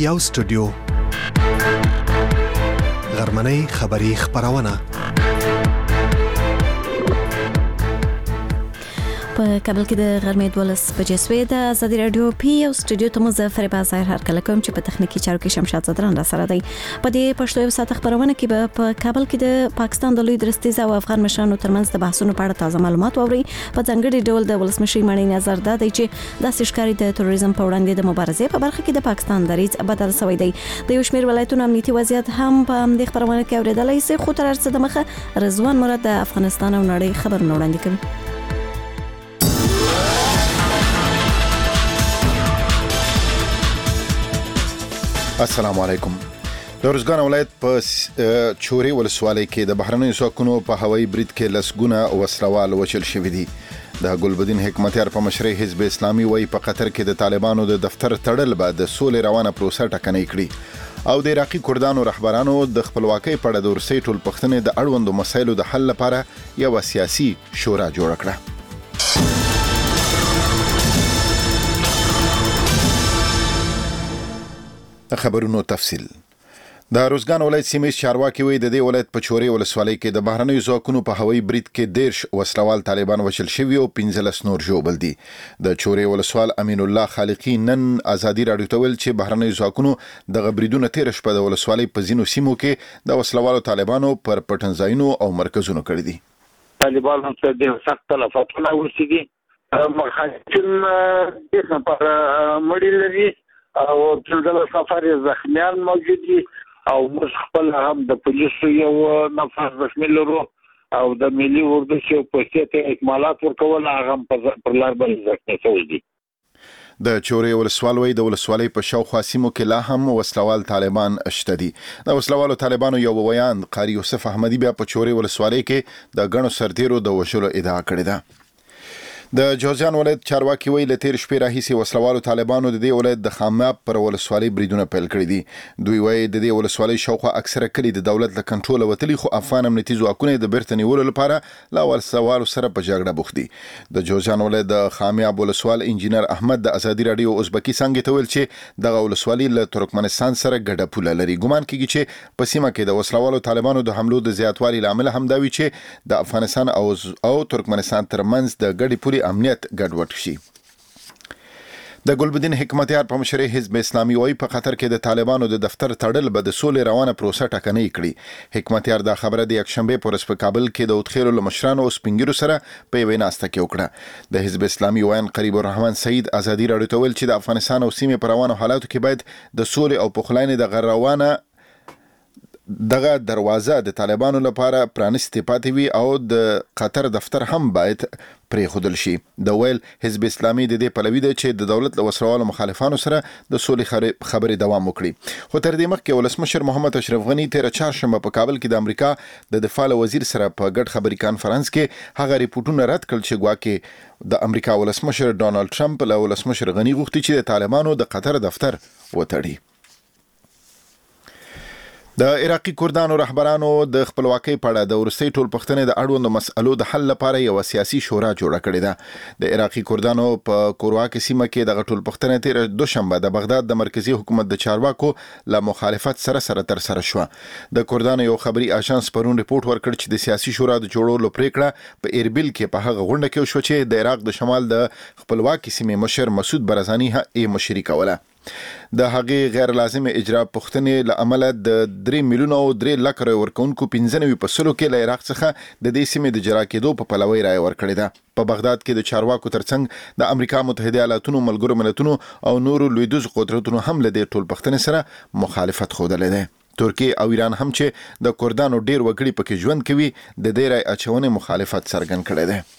یو سټوډیو غرمنۍ خبری خبرونه په کابل کې د غرمې 12 بجې سوې د ازادي رادیو پی او سټوډیو ته مظفر بازار هر کله کوم چې په تخنیکی چارو کې شمشاد زدران را سره دی. په دې پښتو یو ساعت خبرونه کې په کابل کې د پاکستان د لوی درستیز او افغان مشرانو ترمنځ د بحثونو په اړه تازه معلومات واوري. په ځانګړي ډول د ولسمشر مړی نظر دا دی چې د سشکاري د تروریزم په وړاندې د مبارزې په برخه کې د پاکستان دریځ بدل شوی دی. د یو شمېر ولایتونو امنیتي وضعیت هم په دې خبرونه کې اوریدلای شي. خو تر څه د مخه رضوان مراد د افغانستان او نړۍ خبرونه وړاندې کوي. السلام علیکم. د روزګان ولایت په چوري ولسوالۍ کې د بهرنیو ځواکونو په هوایي برید کې لسګونه وسلوال وچل شوی دي. د ګلبدین حکمتیار په مشرۍ حزب اسلامي وایي په قطر کې د طالبانو د دفتر تړل به د سولې روانه پروسه ټکنۍ کړي او د عراقي کردانو رهبرانو د خپلواکۍ په اړه د ورسۍ ټول پښتنې د اړوندو مسایلو د حل لپاره یو سیاسي شورا جوړ کړه. خبرونو تفصیل. د روزګان ولایت سیمې چارواکي وایي د دې ولایت په چوري ولسوالۍ کې د بهرنیو ځواکونو په هوایي برید کې 10 وسلوال طالبان وشل شوي او 15 نور ژوبل دي. د چوري ولسوال امین الله خالقی نن ازادي رادیو ته ویل چې بهرنیو ځواکونو د غبريدونو تیر شپه د ولسوالۍ په ځینو سیمو کې د وسلوالو طالبانو پر پټنځایونو او مرکزونو کړی دي. طالبانو ته د سخت تلفاتونه ورسېږي. مخاطبین د پر مړي لري او ټول سفر زخمیان موجود دي او موږ خپل هم د پولیسو یو نفر زخمی لرو او د ملي اردو چې په ستې اکمالات ورکول هغه پر لار باندې زخمی شوی دي. د چوري ولسوالۍ د ولسوالۍ په شاوخوا سیمو کې لا هم وسلوال طالبان شته دي. د وسلوالو طالبانو یو بیان قاری یوسف احمدی بیا په چوري ولسوالۍ کې د غنو سرتیرو د وشلو ادعا کړې ده. د جوزجان ولایت چارواکي ویل له تیر شپې راهیسې وسلوالو طالبانو د دې ولایت د خاماب پر ولسوالۍ بریدونه پیل کړی دي. دوی وایي د دې ولسوالۍ شاوخوا اکثره کلی د دولت له کنټرول وتلی خو افغان امنیتي ځواکونه د بیرته نیولو لپاره لا وسلوالو سره په جګړه بوخت دي. د جوزجان ولایت د خاماب ولسوال انجینر احمد د ازادي رادیو ازبکی څنګه ته ویل چې د ولسوالۍ له ترکمنستان سره ګډه پوله لري. ګومان کیږي چې په سیمه کې د وسلوالو طالبانو د حملو د زیاتوالي لامل هم دا وی چې د افغانستان او ترکمنستان ترمنځ د ګډې پولې امنیت ګډوډ شي. د ګلبدین حکمتیار په مشرۍ حزب اسلامي وایي په قطر کې د طالبانو د دفتر تړل به د سولې روانه پروسه ټکنۍ کړي. حکمتیار دا خبره د یکشنبه پر ورځ په کابل کې د اوتخیرو لمشرانو او سپینګیرو سره په یوه ناسته کې وکړه. د حزب اسلامي وایي قریب الرحمن سعید ازادي رادیو ته ویل چې د افغانستان او سیمې په روانو حالاتو کې باید د سولې او پخلاینې د روانه دغه دروازه د طالبانو لپاره پرانستې پاتې وي او د قطر دفتر هم باید پرې خودل شي. د ویل حزب اسلامي د دې پلوي دی چې د دولت له وسلوالو مخالفانو سره د سولې خبرې دوام وکړي. خو تر دې مخکې ولسمشر محمد اشرف غنی تیر چهارشنبه په کابل کې د امریکا د دفاع وزیر سره په ګډ خبري کانفرنس کې هغه ریپورتونه رد کړل چې ګواکې د امریکا ولسمشر ډونالد ټرمپ له ولسمشر غنی غوښتي چې د طالبانو د قطر دفتر وتړي. د عراقي کردانو رهبرانو د خپلواکۍ په اړه د ورسۍ ټول پښتنې د اړوندو مسألو د حل لپاره یو سیاسي شورا جوړه کړې ده. د عراقي کردانو په کورواک سیمه کې د ټول پښتنې تیر دوشنبه د بغداد د مرکزی حکومت د چارواکو له مخالفت سره تر سره شو. د کردانو یو خبري آژانس پرون ریپورت ورکړ چې د سیاسي شورا د جوړولو پریکړه په اربیل کې په هغه غونډه کې وشو چې د عراق د شمال د خپلواکۍ سیمې مشر مسعود برزانی یې مشري کوله. د هغې غیر لازم اجرا پښتنې له عمله د 3 میلیون او 3 لک ورکونکو 95% کې له عراق څخه د دې سیمې د جلا کېدو په پلوي رائے ورکړې ده. په بغداد کې د چارواکو ترڅنګ د امریکا متحده ایالاتونو ملګرو ملتونو او نورو لویدیځ قدرتونو هم له دې ټول پښتنې سره مخالفت خوده ده. ترکیه او ایران هم چې د کردانو ډیر وګړي پکې ژوند کوي د دې رائے اچونې مخالفت څرګند کړی دی.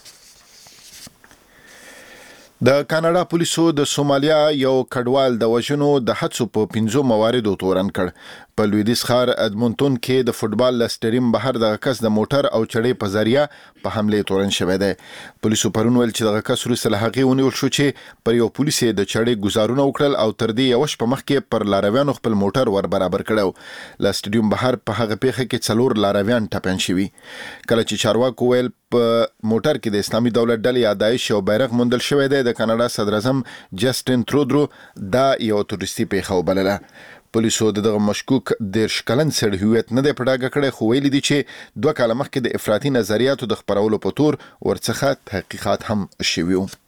د کاناډا پولیسو د سومالیا یو کډوال د وژنو د حادثو په 15 مواردو تورن کړ. په لویدیځ ښار ادمونټون کې د فوټبال لسټریم بهر د کس د موټر او چړې په ذریعہ په حمله تورن شوی دی. پولیسو پرون ویل چې د کس وروسته هغه ونیول شو چې پر یو پولیس د چړې گزارونه وکړل او تر دې یو شپه مخکې پر لارویانو خپل موټر ور برابر کړو. لسټریم بهر په هغه پیښه کې 4 لارویان ټپيان شوي. کله چې چارواکو ویل په موټر کې د اسلامي دولت ډلې ادایش او بیرغ موندل شوی دی. د کاناډا صدر اعظم جسټین ترودرو دا یو تروریستي پیښه وبلله. پولیسو دغه مشکوک 10 کلن سړي هویت نه دی په ډاګه کړی، خو ویلي دي چې 2 کاله مخکې د افراطي نظریاتو د خپرولو په تور ورڅخه تحقیقات هم شوي وو.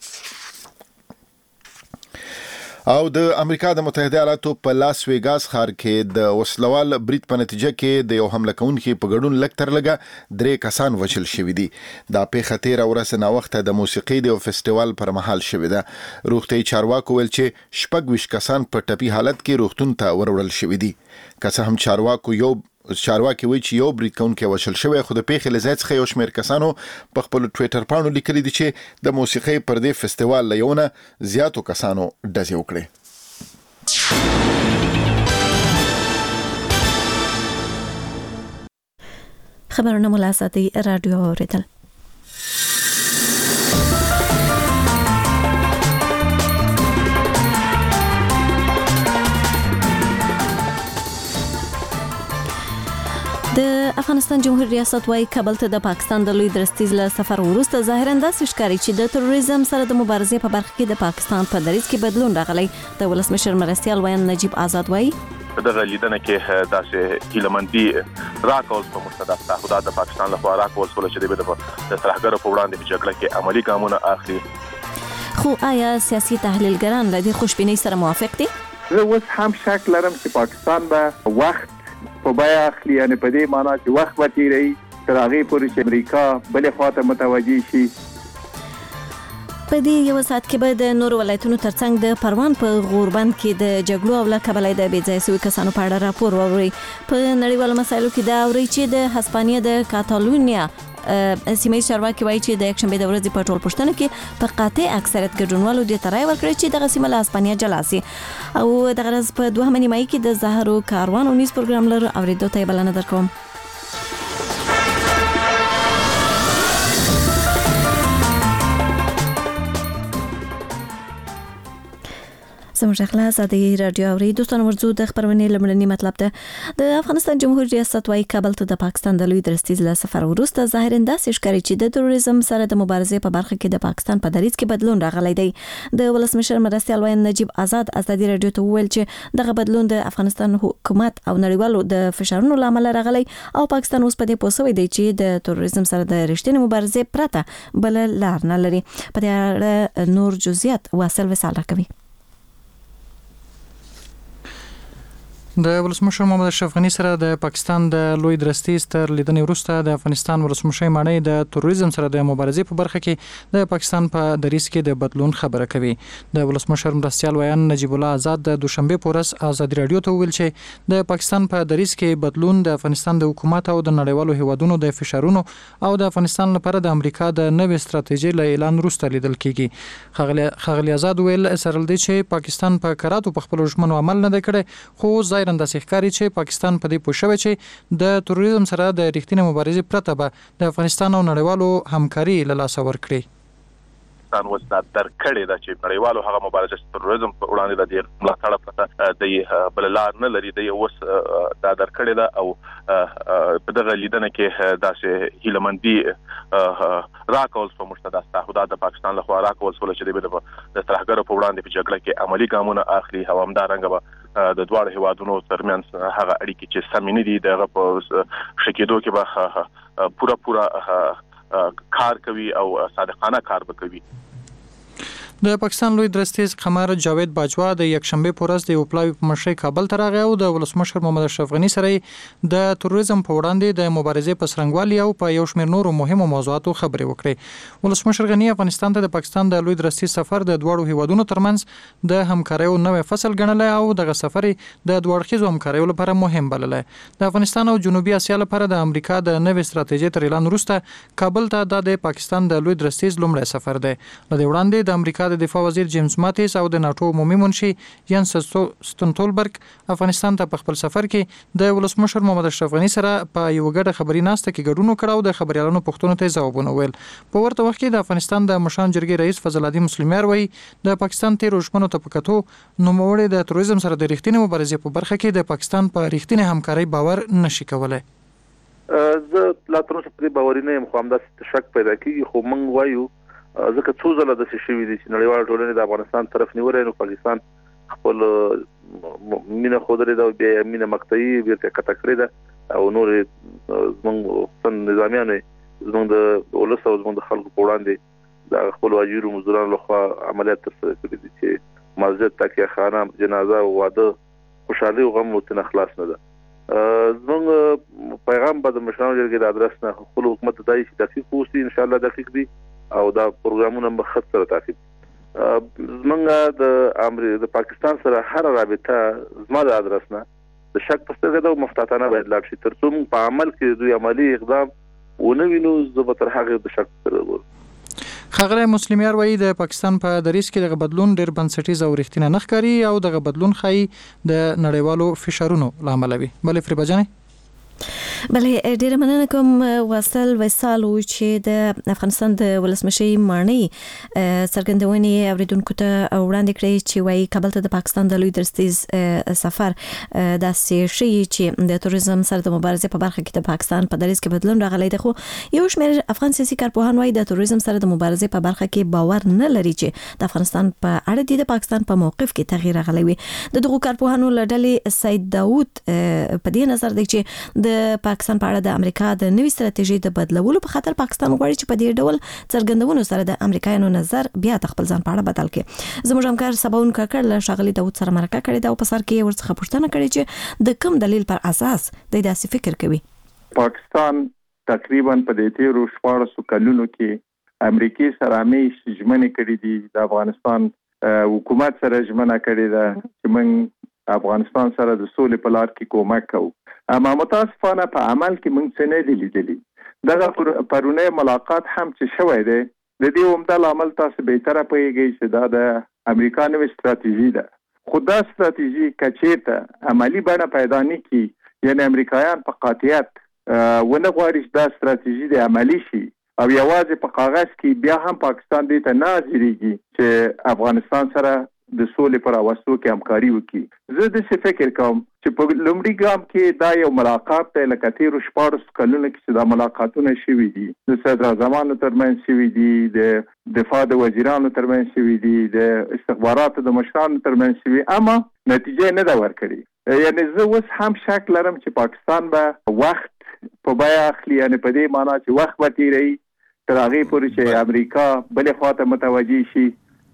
او د امریکا د متحده ایالاتو په لاس ویګاس ښار کې د وسلوال برید په نتیجه کې د یو حمله کوونکي په ګډون لږ تر لږه 3 کسان وژل شوي دي. دا پیښه تیره ورځ ناوخته د موسیقۍ د فستیوال پر مهال شوې ده. روغتیايي چارواکو ویل چې 26 کسان په ټپي حالت کې روغتون ته وروړل شوي دي. که څه هم چارواکي وایي چې یو برید کوونکی وژل شوی، خو د پیښې له ځای څخه یو شمېر کسانو په خپل ټویټر پاڼو لیکلي دي چې د موسیقۍ پر دې فستیوال له یو نه زیاتو کسانو ډزې وکړې. خبرونه مو له اساسي رادیو اوریدل. د افغانستان جمهوریت ریاست وايي کابل ته د پاکستان د لوی درستیز له سفر وروسته ظاهراً داسې ښکاري چې د تروریزم سره د مبارزې په برخه کې د پاکستان په دریځ کې بدلون راغلی. د ولسمشر مرستیال ویان نجیب آزاد وايي دغه لیدنه کې داسې هیلمندي راکول په مستدف تعهدات د پاکستان لخوا راکول شول چې د ترهګرو په وړاندې په جګړه کې عملی ګامونه اخلي. خو آیا سیاسي تحلیلګران له دې خوشبینۍ سره موافق دي؟ زه اوس هم شک لرم چې پاکستان به وخت په بیا اخلي، یعنی په دې معنی چې وخت به تیری تر هغې پورې چې امریکا بلې خواته متوجه شي. په دې یو ساعت کې به د نورو ولایتونو ترڅنګ د پروان په غوربند کې د جګړو او له کبله د بې ځایه شویو کسانو په اړه راپور واورئ. په نړیوالو مسایلو کې دا اورئ چې د هسپانیا د کاتالونیا سیمه چارواکي وایي چې د یکشنبه د ورځې په ټول پښتنو کې په قاطع اکثریت ګډونوالو د ترای ورکړي چې دغه سیمه له هسپانیا جلا سي. او دغه ورځ په 2 نیمایي کې د زهرو کاروان او نیز پروګرام لرو اوریدو ته بلنه درکوم. زموږ خلاص د رادیو اوري دوستانو ورزو د خبرونې لمړنی مطلب ده د افغانستان جمهوریت ریاست وايي کابل ته د پاکستان د لوی درستیز له سفر وروسته ظاهراً داسې ښکاري چې د تروریزم سره د مبارزې په برخه کې د پاکستان په دریځ کې بدلون راغلی دی. د ولسمشر مرستیال ویان نجیب آزاد ازادي رادیو ته وویل چې دغه بدلون د افغانستان حکومت او نړیوالو د فشارونو لامل راغلی او پاکستان اوس په دې پوه شوی دی چې د تروریزم سره د رښتینې مبارزې پرته بل لار نه لري. په دې اړه نور جزئیات واصل وسال راکوي. د ولسمشر محمد اشرف غنی سره د پاکستان د لوی درستیز تر لیدنې وروسته د افغانستان ولسمشر مانی د تروریزم سره د مبارزې په برخه کې د پاکستان په دریځ کې د بدلون خبره کوي. د ولسمشر مرستیال ویان نجیب الله آزاد د دوشنبه په ورځ ازادي رادیو ته ویل چې د پاکستان په دریځ کې بدلون د افغانستان د حکومت او د نړیوالو هیوادونو د فشارونو او د افغانستان لپاره د امریکا د نوې ستراتیژۍ له اعلان وروسته لیدل کیږي. خغلی آزاد ویل سره دی چې پاکستان په کراتو په خپل ژمنو عمل نه کړي، خو ظاهراً د ښکاري چې پاکستان په دې پوه شوی چې د تروریزم سره د رښتینې مبارزې پرته به د افغانستان او نړیوالو همکاري له لاسه ورکړي. پاکستان وس دا درکړې ده چې نړیوالو هغه مبارزه تروریزم په وړاندې د ملاتړ پرته د بل لار نه لري. د اوس دا درکړې ده او په دغه لیدنه کې داسې هیلمندي راکول په مستدف تعهدات د پاکستان لخوا راکول شول چې د ترهګرو په وړاندې په جګړه کې عملی ګامونه اخلي. او همدارنګه به د دواړو هیوادونو ترمنځ هغه اړیکې چې سمې دي دغه په شکیدو کې به پورا کار کوي او صادقانه کار وکوي. د پاکستان لوی درستیز قمر جاوید باجوا د یکشنبه په ورځ د وپلاوي په مشرۍ کابل ته راغی او د ولسمشر محمد اشرف غنی سره د تروریزم په وړاندې د مبارزې په څرنګوالي او په یو شمېر نورو مهمو موضوعاتو خبرې وکړې. ولسمشر غنی افغانستان ته د پاکستان د لوی درستیز سفر د دوړو هیوادونو ترمنځ د همکاریو نوې فصل ګڼلی او دغه سفر د دوړخیزو همکاریو لپاره مهم بللی. د افغانستان او جنوبي اسیا لپاره د امریکا د نوې ستراتیژۍ تر اعلان وروسته کابل ته د پاکستان د لوی درستیز لومړی سفر دی. له دې وړاندې د امریکا د دفاع وزیر جیمز ماتیس او د ناتو عمومي منشي ینس ستولبرګ افغانستان ته په خپل سفر کې د ولسمشر محمد اشرف غنی سره په یو ګډه خبري ناسته کې ګډون وکړ او د خبريالانو پوښتنو ته ځوابونه ویل. په ورته وخت کې د افغانستان د مشران جرګې رئیس فضل الدین مسلمیار وایي د پاکستان تیرو ژمنو ته په کتو نوموړی د تروریزم سره د رښتینې مبارزې په برخه کې د پاکستان په رښتینې همکارۍ باور نشي کولای. زه لا تر اوسه په باوري نه یم، خو همداسې شک پیدا کیږي. خو موږ وایو ځکه څو ځله د څه شوي دي چې نړیوال ټولنې د افغانستان طرف نیولې، نو پاکستان خپل مینه خودلې ده او بیا مینه مقطعي بیرته قطع کړې ده او نور زموږ نظامیانو زموږ د ولس او زموږ د خلکو په وړاندې د خپل واجیرو مزدورانو لخوا عملیات ترسره کړي دي چې مسجد، تکیه خانه، جنازه او واده خوشحالي او غم ورته خلاص نه ده. زموږ پیغام به د مشرانو جرګې د ادرس نه خپل حکومت ته دی چې دقیق اوسي، ان شاء الله دقیق دي او دا پروګرامونه به خط سره تعقیب. زمونږ د پاکستان سره هر رابطه زما د ادرس نه د شک په سترګه ده او محتاطانه باید لاړ شي، تر څو موږ په عمل کې دوی عملی اقدام ونه وینو. زه به تر هغه د شک سره ګورم. ښاغلی مسلمیار وایي د پاکستان په دریځ کې دغه بدلون ډېر بنسټیز او رښتینی نه ښکاري او دغه بدلون ښایي د نړیوالو فشارونو له امله وي. بلې فریبه جانې؟ بلې ډیره مننه کوم واصل وصال چې د افغانستان د ولسمشر مانی څرګندونې اوریدونکو ته وړاندې کړې چې وايي کابل ته د پاکستان د لوی درستیز سفر داسې شي چې د توریزم سره د مبارزې په برخه کې د پاکستان په دریځ کې بدلون راغلی دی. خو یو شمېر افغان سیاسي کارپوهان وايي د توریزم سره د مبارزې په برخه کې باور نه لري چې د افغانستان په اړه د پاکستان په موقف کې تغییر راغلی وي. د دغو کارپوهانو له ډلې سید داوود په دې نظر دی چې د پاکستان په اړه د امریکا د نوې ستراتیژي د بدلولو په خاطر پاکستان غواړي چې په دې ډول څرګندونو سره د امریکایانو نظر بیا خپل ځان په اړه بدل کړي. زموږ همکار سباون کاکړ له ښاغلي داوود سره مرکه کړې ده او په سر کې ورڅخه پوښتنه کړې چې د کوم دلیل پر اساس د داسې فکر کوي. پاکستان تقریبا په دې تیرو 14 کلونو کې امریکای سره همیشه ژمنې کړې دي، د افغانستان حکومت سره ژمنه کړې ده چې موږ افغانستان سره د سولې په لار کې کومک کوو. اما متاسفانه په عمل کې موږ څه نه دي لیدلي. دغه پرونه ملاقات هم چې شوی دی د دې عمده لامل تاسو به تر پوهیږئ چې دا د امریکا نوې ستراتیژي ده. خو دا ستراتیژي کچېته عملی بڼه پیدا نه کی، یعنی امریکایان په قاطعیت ونه غواړي چې دا ستراتیژي د عملی شي او یوازې په کاغذ کې بیا هم پاکستان دې ته نه حاضرېږي چې افغانستان سره د سولې پر اوسو کې همکاري وکړي. زه د څه فکر کوم چې په لومړي ګام کې دا یو ملاقات دی، لکه تیرو 14 کلونو کې چې دا ملاقاتونه شوي دي، د صدر اعظمانو ترمنځ شوي دي، د دفاع د وزیرانو ترمنځ شوي دي، د استخباراتو د مشرانو ترمنځ شوي، اما نتیجه نه ده ورکړې. یعنی زه اوس هم شک لرم چې پاکستان به وخت په بیا اخلي، یعنی په دې معنی چې وخت به تیري تر هغه پورې چې امریکا بلې خواته متوجه شي.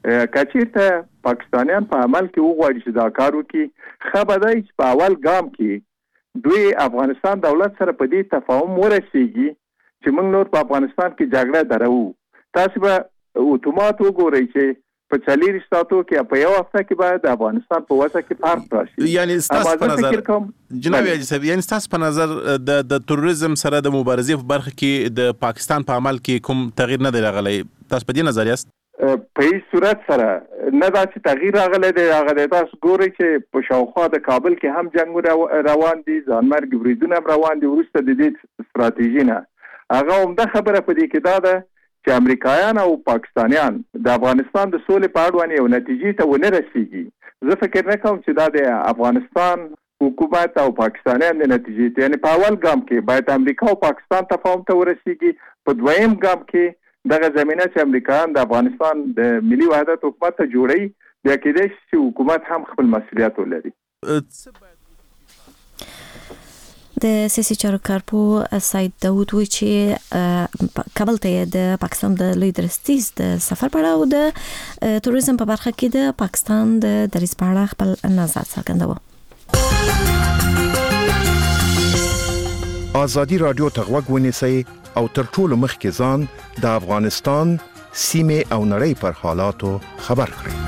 کچېرته پاکستانیان په عمل کې وغواړي چې دا کار وکړي، ښه به دی چې په اول ګام کې دوی افغانستان دولت سره په دې تفاهم ورسېږي چې موږ نور په افغانستان کې جګړه درو. تاسو به اتومات وګورئ چې په 40 ساعتو کې په یو هفته کې باید د افغانستان په واسه کې فرق راشي. یعنی تاسو په نظر جناب یاجسب، یعنی تاسو په نظر د تروریزم سره د مبارزې په برخه کې د پاکستان په عمل کې کوم تغییر نه دی راغلی، تاسو په دې نظر یاست؟ په هیڅ صورت سره نه دا چې تغییر راغلی دی. هغه تاسو ګورئ چې په شاوخوا د کابل کې هم جنګ روان دي، ځانمرګ بریدونه هم روان دي. وروسته د دې ستراتیژي نه هغه عمده خبره په دې کې دا ده چې امریکایان او پاکستانیان د افغانستان د سولې په اړه یو نتیجې ته ونه رسیږي. زه فکر نه کوم چې دا د افغانستان حکومت او پاکستانیان د نتیجې ته، یعنی په اول ګام کې باید امریکا او پاکستان تفاهم ته ورسیږي، په دویم ګام کې دغه زمينه چې امریکایان د افغانستان د ملي وحدت حکومت ته جوړي، بیا کېدای شي چې حکومت هم خپل مسؤلیت ولري. د سیاسي چارو کارپوه سید داوود وایي چې کابل ته د پاکستان د لوی درستیز د سفر په اړه او د توریزم په برخه کې د پاکستان د دریځ په اړه خپل نظر څرګندوي. آزادي رادیو ته غوږ ونیسئ او تر ټولو مخکې ځان د افغانستان سیمې او نړۍ پر حالاتو خبر کړئ.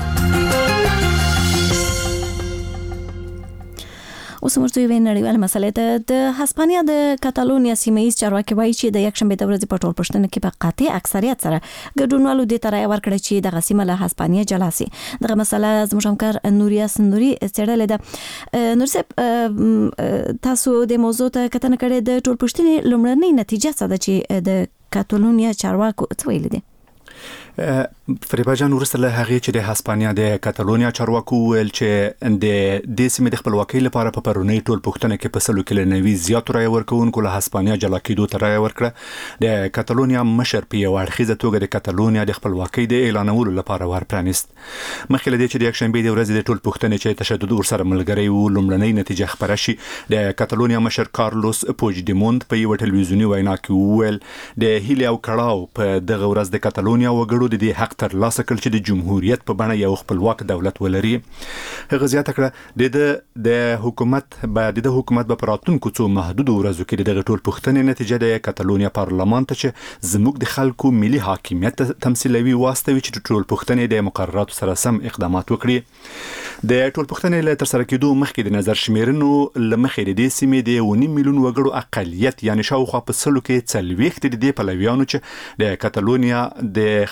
اوس مرته وی نړیوال مسلې ته د هسپانیا د کاتالونیا سیمه‌ایز چارواکي وایي چې د یکشنبه د ورځې په ټول پښتنه کې په قاطع اکثریت سره ګډونوالو د ترای ورکړی چې د غسیمه له هسپانیا جلا سي. دغه مسله زموږ همکار نوریا سندوري څېړلې ده. نور تاسو د موضوع ته کتنه کړې د ټول پښتنې لومړنۍ نتیجه څه ده چې د کاتالونیا چارواکو څه ویل دي؟ فریبا جان ورسره هغه چې د هسپانیا د کاتالونیا چارواکو ویل چې د سیمې د خپلواکۍ لپاره په پرونی ټول پښتنه کې په سلو کې لنوي زیات رای ورکوونکو له هسپانیا جلا کېدو ته رای ورکړه. د کاتالونیا مشر په یو اړخیزه توګه د کاتالونیا د خپلواکۍ د اعلانولو لپاره ورپرانست. مخکې له دې چې د یکشنبه د ورځې د ټول پښتنه چې تشدد ورسره ملګری وو لومړنۍ نتیجه خبره شي. د کاتالونیا مشر کارلوس پوجدیموند په یو ټلویزیونی وینا کې وویل د هیله او کړهو په دغه ورځ د کاتالونیا وګړو د حق تر لاسه کړ چې د جمهوریت په بڼه یو خپلواک دولت ولري. هغه زیاته کړه د حکومت به په راتلونکو څو محدود ورځو کې دغه ټول پښتنې نتیجه د کاتالونیا پارلمان ته چې زموږ د خلکو ملي حاکمیت تمثیلوي واستوي چې ټول پښتنې د مقرراتو سره سم اقدامات وکړي. د ټول پښتنې له تر سره کېدو مخکې د نظر شمیرنو لمخې د دې سیمې د 1.5 میلیون وګړو اقلیت یعنی شاوخوا په سلو کې 40 د دې پلویانو چې د کاتالونیا د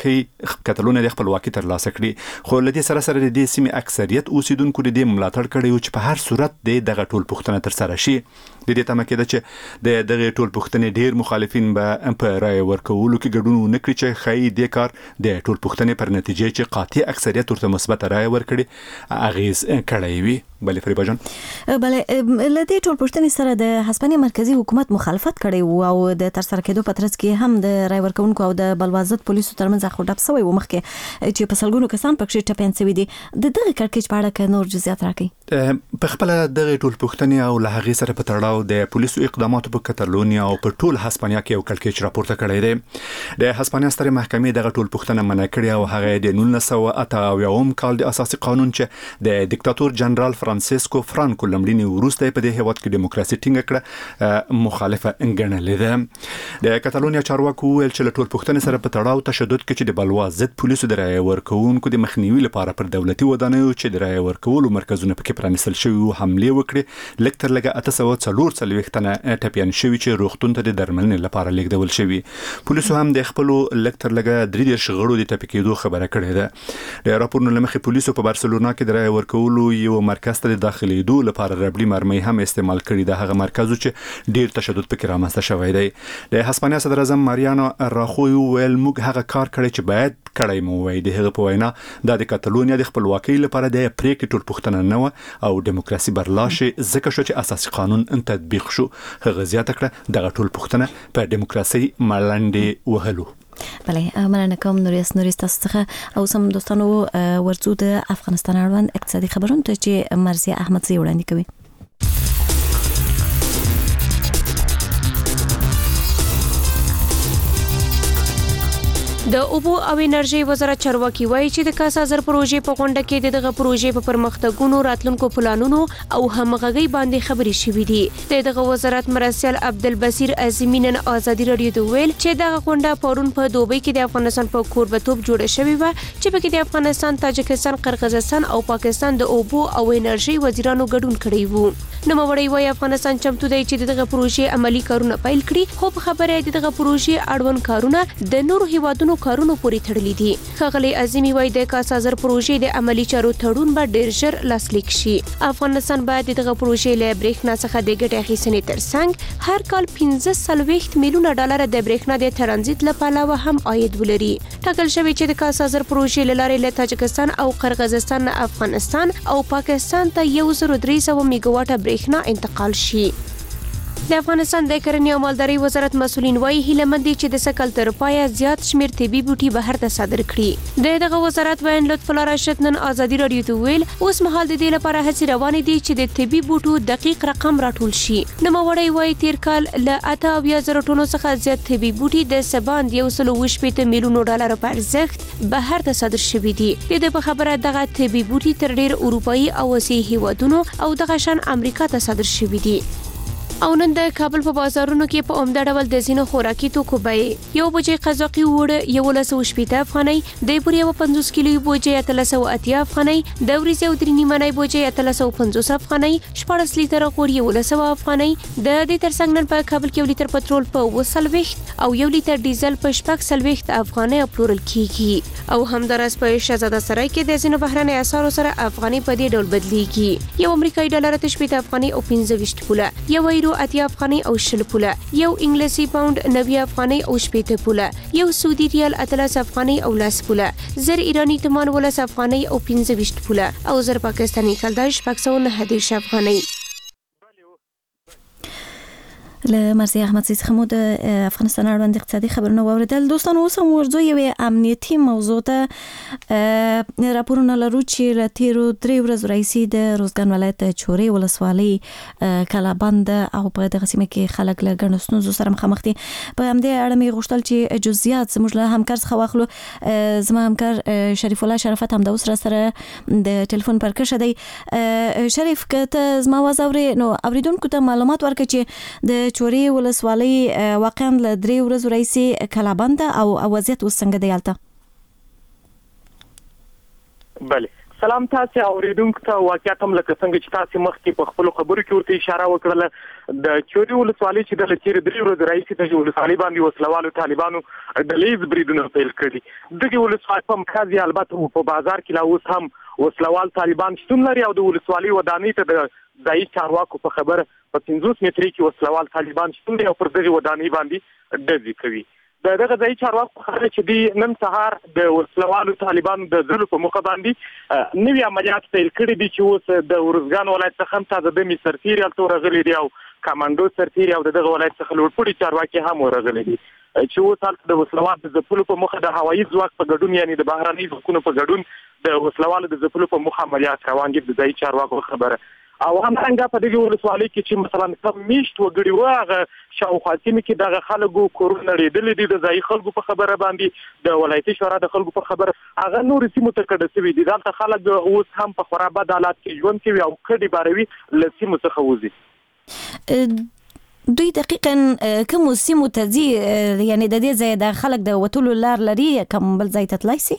خپلواکي تر لاسه کړي. خو له دې سره د دې سیمې اکثریت اوسیدونکو د دې ملاتړ کړی چې په هر صورت دغه ټول پښتنه تر سره شي. د دې تمه کېده چې دغه ټول پښتنې ډیر مخالفین به په رای ورکولو کې ګډون ونکړي چې خی د کار د ټول پښتنې پر نتیجه چې قاطع اکثریت ورته مثبت رای ورکړي اغیز کړی وي. بلې فریبا جان له دې ټول پښتنې سره د هسپانیا مرکزی حکومت مخالفت کړی وو او د تر سره کېدو په ترڅ کې هم د رای ورکونکو او د بلوازت پولیسو ترمنځ خړډپ سوی و مخکې چې په سلګونو کسان پکې ټپین سوي دي. د دغه کړکېچ په اړه کې نور جزئیات راکړي. په خپل دغه ټول پښتنې او له هغه سره په تړاو د پولیسو اقداماتو په کاتالونیا او په ټول هسپانیا کې یو کړکېچ راپورته کړی دی. د هسپانیا سترې محکمې دغه ټول پښتنه منع کړی او هغه د 1988 کال د اساسي قانون چې د دیکتاتور جنرال فرانسیسکو فرانکو لمړنی وروسته په دې هیواد کې دیموکراسي ټینګه کړه مخالفه ګڼلې ده. د کاتالونیا چارواکو ویل چې ټول پښتنې سره په تړاو تشدد کې چې د بلوا ضد پولیسو د رای ورکوونکو د مخنیوي لپاره پر دولتي ودانیو چې د رای ورکولو مرکزونه پکې پرانیستل شوي او حمله وکړي. لکتر لګه 844 تنه ټپیان شوي چې روغتون ته د درملنې لپاره لیږدول شوي. پولیسو هم د خپل لکتر لګه 3 شغړو د ټپکېدو خبره کړې ده. د راپورونو لمخې پولیسو په بارسلونا کې د رای ورکولو یو مرکز ته داخليدو لپاره ربړي مرمۍ هم استعمال کړي. د هغه مرکز چې ډیر تشدد پکې رامنځته شوی دی. د هسپانیا صدر اعظم ماریانو راخوی ویل موږ هغه کار کړی چې باید کړی مو وای. د هغه په وینا د کاتالونیا د خپلواکۍ لپاره د پریکړې ټول پښتنه نه او دیموکراسي برلاشه ځکه شو چې اساسي قانون تطبیق شو. هغه زیاته کړه دغه ټول پښتنه په دیموکراسي ملنډې وهلو. بله مننه کوم نورس تاسو څخه او سم دوستانو ورڅو د افغانستان اړوند اقتصادي خبرونه ته چې مرزیه احمدزی وړاندې کوي. د اوبو او انرژي وزارت چارواکي وایي چې د کاسازر پروژې په غونډه کې دغه پروژې په پرمختګونو راتلونکو پلانونو او همغږي باندې خبرې شوې دي. دغه وزارت مرسل عبدالبصیر اعظمي نن ازادي رادیو ته ویل چې دغه غونډه پرون په دوبۍ کې د افغانستان په کوربتوب جوړه شوې و چې پکې د افغانستان، تاجکستان، قرغیزستان او پاکستان د اوبو او انرژي وزیرانو ګډون کړی وو. نو مړی وایي افغانستان چمتو دی چې دغه پروژې عملی کارونه پیل کړي، خو په خبره دغه پروژې اړوند کارونه د نورو هیوادونو کارونو پورې تړلي دي. ښاغلي اعظمي وایي د کاسازر پروژې د عملی چارو تړون به ډیر ژر لاسلیک شي. افغانستان باید دغه پروژې له برېښنا څخه د ګټې اخیستنې ترڅنګ هر کال 15 میلیونه ډالر د برېښنا د ترانزیت لپاره هم عاید ولري. ټاکل شوی چې د کاسازر پروژې له لارې له تاجکستان او قرغیزستان نه افغانستان او پاکستان ته 1300 میگاواټه برېښنا انتقال شي. د افغانستان د کرنې او مالدارۍ وزارت مسولین وايي هیلمند دي چې د سکل تر پایه زیات شمیر طبي بوټي بهر ته صادر کړي. دغه وزارت وین لطف الله راشد نن ازادي رادیو ته ویل اوس مهال د دې لپاره هڅې روانې دي چې د طبي بوټو دقیق رقم راټول شي. نوموړی وايي تیر کال له 8.0 ټنو څخه زیات طبي بوټي د سباند 120 میلیونو ډالر په ارزښت بهر ته صادر شوي دي. د په خبره دغه طبي بوټي تر ډیر اروپאי او اسیایي هیوادونو او دغه شان امریکا ته صادر شوي دي. او نن د کابل په بازارونو کې په عمده ډول د زینو خوراکي توکو بیې یو بوجي قزاقي وړ 1180 افغانۍ، د پوری 50 کیلو بوجي 380 افغانۍ، د وريزه او درنی منای بوجي 350 افغانۍ، 14 لیټر غوړي 1100 افغانۍ. د دې ترڅنګ نن په کابل کې 1 لیټر پټرول په 200 او 1 لیټر ډیزل په 400 افغانۍ پلورل کیږي. او همدارس په شهزاده سرای کې د زینو بهرنۍ اسعارو سره افغانۍ په دې ډول بدلیږي. یو امریکایي ډالر 80 افغانۍ او 25 پوله، یو یورو 80 افغانۍ او 20 پوله، یو انګلیسي پاوند 90 افغانۍ او 80 پوله، یو سعودي ریال 13 افغانۍ او 10 پوله، زر ایرانی تمان 12 افغانۍ او 15 پوله او زر پاکستاني کلدار 619 افغانۍ. له مرزي احمد سید څخه مو د افغانستان اړوند اقتصادي خبرونه واوریدل. دوستانو اوس هم ورځو یوې امنیتي موضوع ته راپورونه لرو چې له تیرو 3 ورځو راهیسې د روزګان ولایت د چورې ولسوالۍ کلابند او په دغه سیمه کې خلک له ګڼو ستونزو سره مخامخ دي. په همدې اړه مې غوښتل چې جزئیات زموږ له همکار څخه واخلو. زما همکار شریف الله شرافت هم د اوس سره د ټلیفون پر کشه دی. شریف که ته زما आवाज اورې نو اوریدونکو ته معلومات ورکړه چې د چورې ولسوالۍ واقعا له 3 ورځو راهیسې کلابند او وضعیت اوس څنګه دی هلته؟ بله سلام تاسو اوریدونکو ته. واقعیت هم لکه څنګه چې تاسو مخکې په خپل خبرو کې ورته اشاره وکړه، د چورې ولسوالۍ چې د تیر 3 ورځې راهیسې د ولسوالۍ باندې وسلوالو طالبانو ډلهیز بریدونه پیل کړي. دغه ولسوالۍ په مرکز البته په بازار کې لا اوس هم وسلوال طالبان شتون لري او د ولسوالۍ ودانۍ ته د ځایي چارواکو په خبره په 50 متري کې وسلوال طالبان شتون لري او پر دغه ودانۍ باندې ډزې کوي. دغه ځایي چارواکو په خبره چې دی نن سهار د وسلوالو طالبانو د ځلو په موخه باندې نوي عملیات پیل کړي دي چې اوس د ورزګان ولایت څخه هم تازه د سرتیري الته راغلي دي او کمانډو سرتیري او دغه ولایت څخه لوړپوړي چارواکي هم راغلي دي چې اوس هلته د وسلوالو د ځپلو په موخه د هوایي ځواک په ګډون یعنی د بهرني ځواکونو په ګډون د وسلوالو د ځپلو په موخه عملیات روان دي. د ځایي چارواکو خبره او همدارنګه په دغه ولسوالۍ کې چې مثلا کم میشت وګړي و هغه شاوخوا سیمې کې دغه خلکو کورونه نړېدلي دي. د ځایي خلکو په خبره باندې د ولایتي شورا د خلکو په خبره هغه نورې سیمو ته کډه شوي دي. دلته خلک اوس هم په خورا بد حالات کې ژوند کوي او کډې باروي له سیمو څخه وځي. دوی دقیقاً کوم سیمو ته ځي؟ یعنی د دې ځای د خلک د وتلو لار لري کوم بل ځای ته تلای سي؟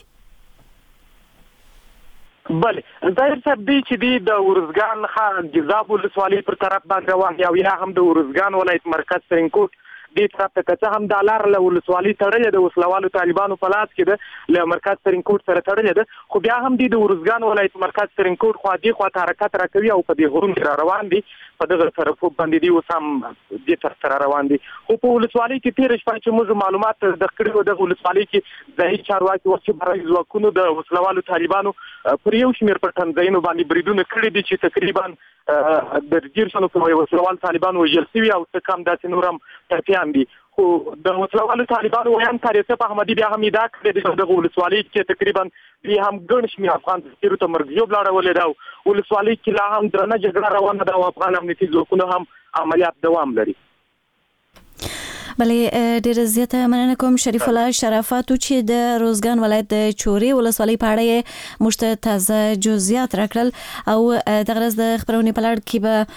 بله ظاهر صاحب دی چې دی د ورزګان خان جزاب ولسوالۍ پر طرف باندې روان دی او یا هم د ورزګان ولایت مرکز سرینکوټ دې طرف ته که څه هم د لار له ولسوالۍ تړلې د وسلوالو طالبانو په لاس کې ده له مرکز سرینکوټ سره تړلې ده، خو بیا هم د ورزګان ولایت مرکز سرینکوټ خوا دې خواته حرکت راکوي او په دې غرونو را روان دي. په دغه طرفو باندې دی اوس هم دې طرف سره روان دي. خو په ولسوالۍ کې تېره شپه چې موږ معلومات د کړي وو دغه ولسوالۍ کې ځایي چارواکي وو چې بهرني ځواکونو د وسلوالو طالبانو پر یو شمېر پټنځایونو باندې بریدونه کړي دي چې تقریبا د ډېر شنو وسلوال طالبان وژل شوي او څه کم داسې نور هم ټپیان دي. خو د وسلوالو طالبانو ویان طارق احمدي بیا هم ادعا کړې ده چې دغه ولسوالۍ کې تقریبا بیا هم ګڼ شمېر افغان سرتیرو ته مرګ ژوبله اړولې ده او ولسوالۍ کې لا هم درنه جګړه روانه ده او افغان امنیتي ځواکونه هم عملیات دوام لري. بله ډیره زیاته مننه کوم شریف الله شرافت چې د روزګان ولایت د چورې ولسوالۍ په اړه موږ تازه جزئیات راکړل او دغه ورځ د خبرونې په لړ کې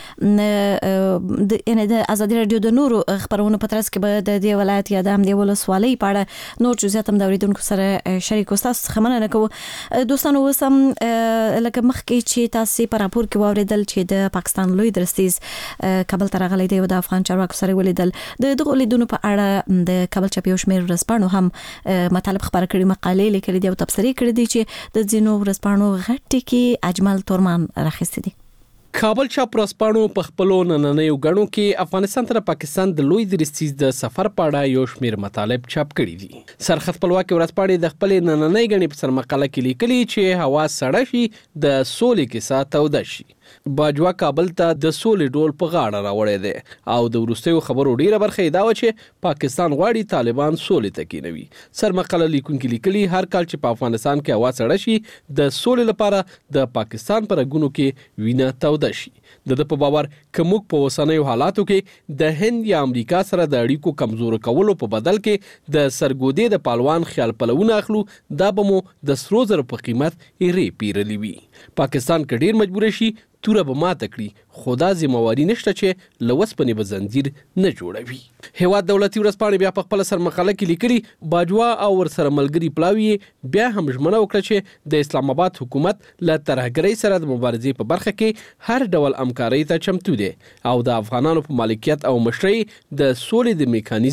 به یعنی د ازادي رادیو د نورو خبرونو په ترڅ کې به د دې ولایت یا د همدې ولسوالۍ په اړه نور جزئیات هم د اوریدونکو سره شریک او تاسو څخه مننه کوو. دوستانو اوس هم لکه مخکې چې تاسو په راپور کې واوریدل چې د پاکستان لوی درستیز کابل ته راغلی دی او د افغان چارواکو سره ولیدل. د دغه لیدونو په اړه د کابل چاپي او شمېر ورځپاڼو هم مطالب خبره کړي، مقالې لیکلي دي او تبصرې کړي دي چې د ځینو ورځپاڼو غټ ټکي اجمل تورمان راخیستي دي. کابل چاپ ورځپاڼو په خپلو نننیو غړو کې افغانستان تر پاکستان د لوی درستیز د سفر په اړه یو شمېر مطالب چاپ کړي دي. سرخط خپلواکي ورځپاڼې د خپل نننۍ غړي په سر مقاله کې لیکلي چې هوا سړه شي د سولې کیسه توده شي. باجوا کابل ته د سولې ډول په غاړه راوړی دی او د وروستیو خبرو ډیره برخه دا و چې پاکستان غواړي طالبان سولې ته کینوي. سرمقاله لیکونکي لیکلي هر کال چې په افغانستان کې هوا سړه شي د سولې لپاره د پاکستان پر رګونو کې وینه توده شي. د په باور کومک په وسنیو حالاتو کې د هند یا امریکا سره د اړیکو کمزور کولو په بدل کې د سرګودې د پالوان خیال پلوونه اخلو دا به مو د سرو زرو په قیمت یې پیرلی وي. پاکستان کې ډیر مجبور شي توره به ماته کړي خو دا ذمہواري نشته چې له وسپنې به زنجیر نه جوړوي. هیواد دولتي ورځپاڼې بیا په خپل سرمقاله کې لیکلي باجوا او ورسره ملګري پلاوي بیا هم ژمنه وکړه چې د اسلام آباد حکومت له ترهګرۍ سره د مبارزې په برخه کې هر ډول همکارۍ ته چمتو دی او د افغانانو په مالکیت او مشرۍ د سولې د میکانیزم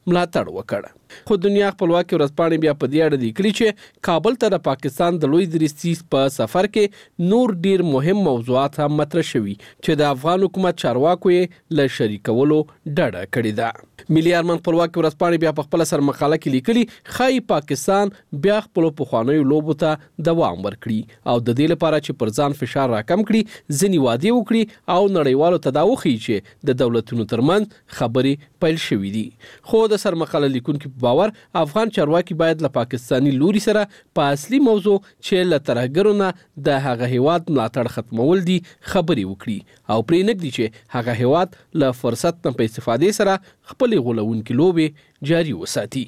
ملاتړ وکړ. خو دنیا خپلواکي ورځپاڼې بیا په دې اړه لیکلي چې کابل ته د پاکستان د لوی درستیز په سفر کې نور ډیر مهم موضوعات هم مطرح شوي چې د افغان حکومت چارواکو یې له شریکولو ډډه کړې ده. ملي ارمان خپلواکي ورځپاڼې بیا په خپل سر مقاله کې لیکلي ښایي پاکستان بیا خپل پخوانیو لوبو ته دوام ورکړي او د دې لپاره چې پر ځان فشار راکم کړي ځینې وعدې وکړي او نړیوالو ته دا وښیي چې د دولتونو ترمنځ خبرې پیل شوې دي. خو د سر مقاله لیکونکو باور افغان چارواکي باید له پاکستانی لوري سره په اصلي موضوع چې له ترهګرو نه د هغه هیواد ملاتړ ختمول دي خبرې وکړي او پرې نږدي چې هغه هیواد له فرصت نه په استفادې سره خپلې غولونکې لوبې جاري وساتي.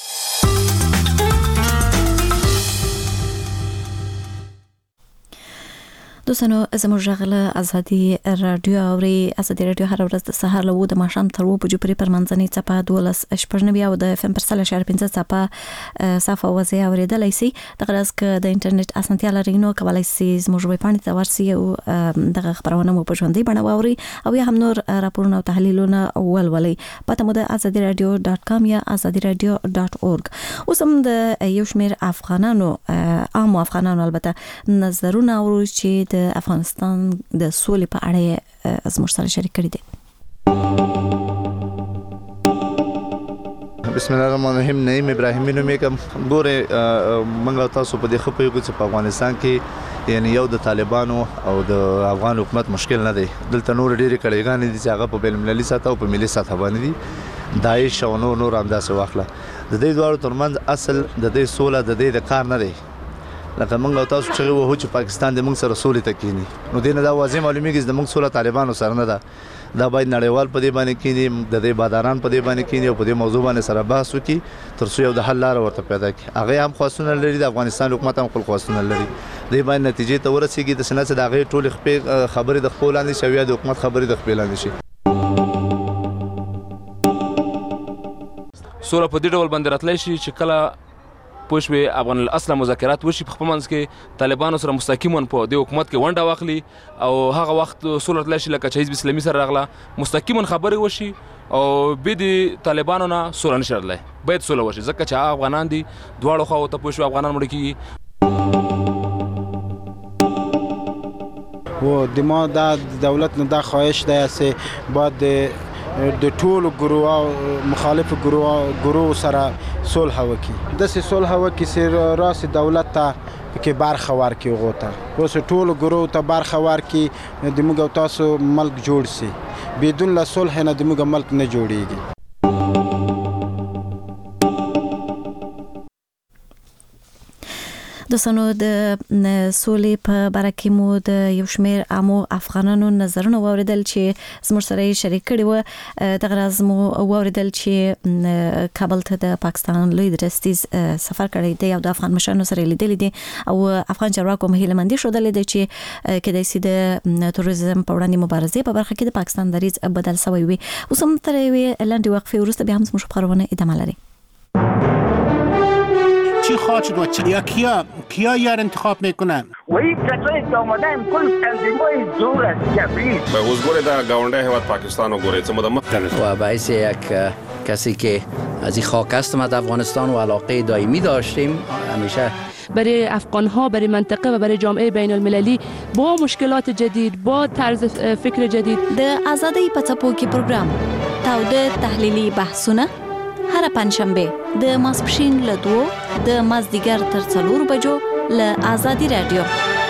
دوستانو زموږ غږ له ازادي رادیو اوري. ازادي رادیو هر ورځ د سهار له 9 د ماښام تر 2 بجو پورې پر منځنۍ څپه 12.9 او د FM پر 3.5 څپه صفه وځي اوریدلای شي. دغه راز ک د انټرنیټ اسانتیا لري نو کولای شي زموږ ویب پاڼې ته ورسئ او دغه خبرونه مو په ژوندۍ بڼه واوري او یا هم نور راپورونه او تحلیلونه ولولئ. پته مو د azadiradio.com یا azadiradio.org. اوس هم د یو شمېر افغانانو عام افغانانو البته نظرونه اورو چې د افغانستان د سولې په اړه زموږ سره شریک کړي دي. بسم الله الرحمن الرحیم. نعیم ابراهیمی نوم یې کوم. ګوره موږ تاسو په دې خپې کو چې په افغانستان کې یعنی یو د طالبانو او د افغان حکومت مشکل نه دی. دلته نور ډېرې کړيګانې دي چې هغه په بین المللي سطح او په ملي سطح باندې دي. داعش او نور همداسې واخله. د دې دوه ترمنځ اصل د دې سوله د دې د کار نه دی. لکه موږ تاسو چې وو چې پاکستان د موږ سره سولې ته کینی نو دینه دا واضح معلومیږي چې د موږ سوله طالبانو سره نه ده. دا باید نړیوال په دې باندې کینی د دې باداران په دې باندې کینی او په دې موضوع باندې سره بحث وکړي تر څو یو د حل لار ورته پیدا کړي. هغه هم خواستونه لري د افغانستان حکومت هم خپل خواستونه لري. دې باید نتیجې ته ورسیږي د سنت د هغه ټول خبرې د خپل لاندې شوی د حکومت خبرې د خپل لاندې شي. سوره په دې ډول باندې راتلای شي چې کله پوښوي افغان الاصل مذاکرات وشي په خپل منځ کې طالبانو سره مستقیما په د حکومت کې ونډه واخلي او هغه وخت سوله راتلای شي لکه چې حزب اسلامي سره راغله مستقیما خبرې وشي او به د طالبانو نه سوله نشي راتلای. باید سوله وشي ځکه چې افغانان دي دواړو خواو ته پوښوي افغانان مړ کیږي. و دما دا دولت نه دا خواهش ده چې بعد د ټولو ګروه مخالف ګروه سره صلح وکړي. داسې صلح وکړي چې راس دولت ته کې برخه ورکړي غوته اوس ټولو ګروه ته برخه ورکړي د موږ تاسو ملک جوړ سي. بدون له صلح نه د موږ ملک نه جوړیږي. دوستانو د سولې په باره کې مو د یو شمېر عامو افغانانو نظرونه واوریدل چې زموږ سره یې شریک کړي وو. دغه راز مو واوریدل چې کابل ته د پاکستان لوی درستیز سفر کړی دی او د افغان مشرانو سره لیدلی دي او افغان چارواکو هیله مندي ښودلې ده چې کېدای شي د تروریزم په وړاندې مبارزې په برخه کې د پاکستان دریځ بدل شوی وي. اوس هم تر یوې لنډې وقفې وروسته بیا هم زموږ خبرونه ادامه لري. چی خواهد شد و کیا یار انتخاب میکنن؟ و این کسایی که آمدن کل تنظیم‌های زور است کبیر. به حضور در گاونده هیواد پاکستان و گوره و باعث یک کسی که از این خاک هستم از افغانستان و علاقه دائمی داشتیم همیشه برای افغان‌ها برای منطقه و برای جامعه بین المللی با مشکلات جدید با طرز فکر جدید د آزادی په څپو کې پروګرام تاوده تحلیلي بحثونه هر پنځشنبه د ماسپښین له 2 د مازدیګر تر 4 بجو له آزادي رادیو.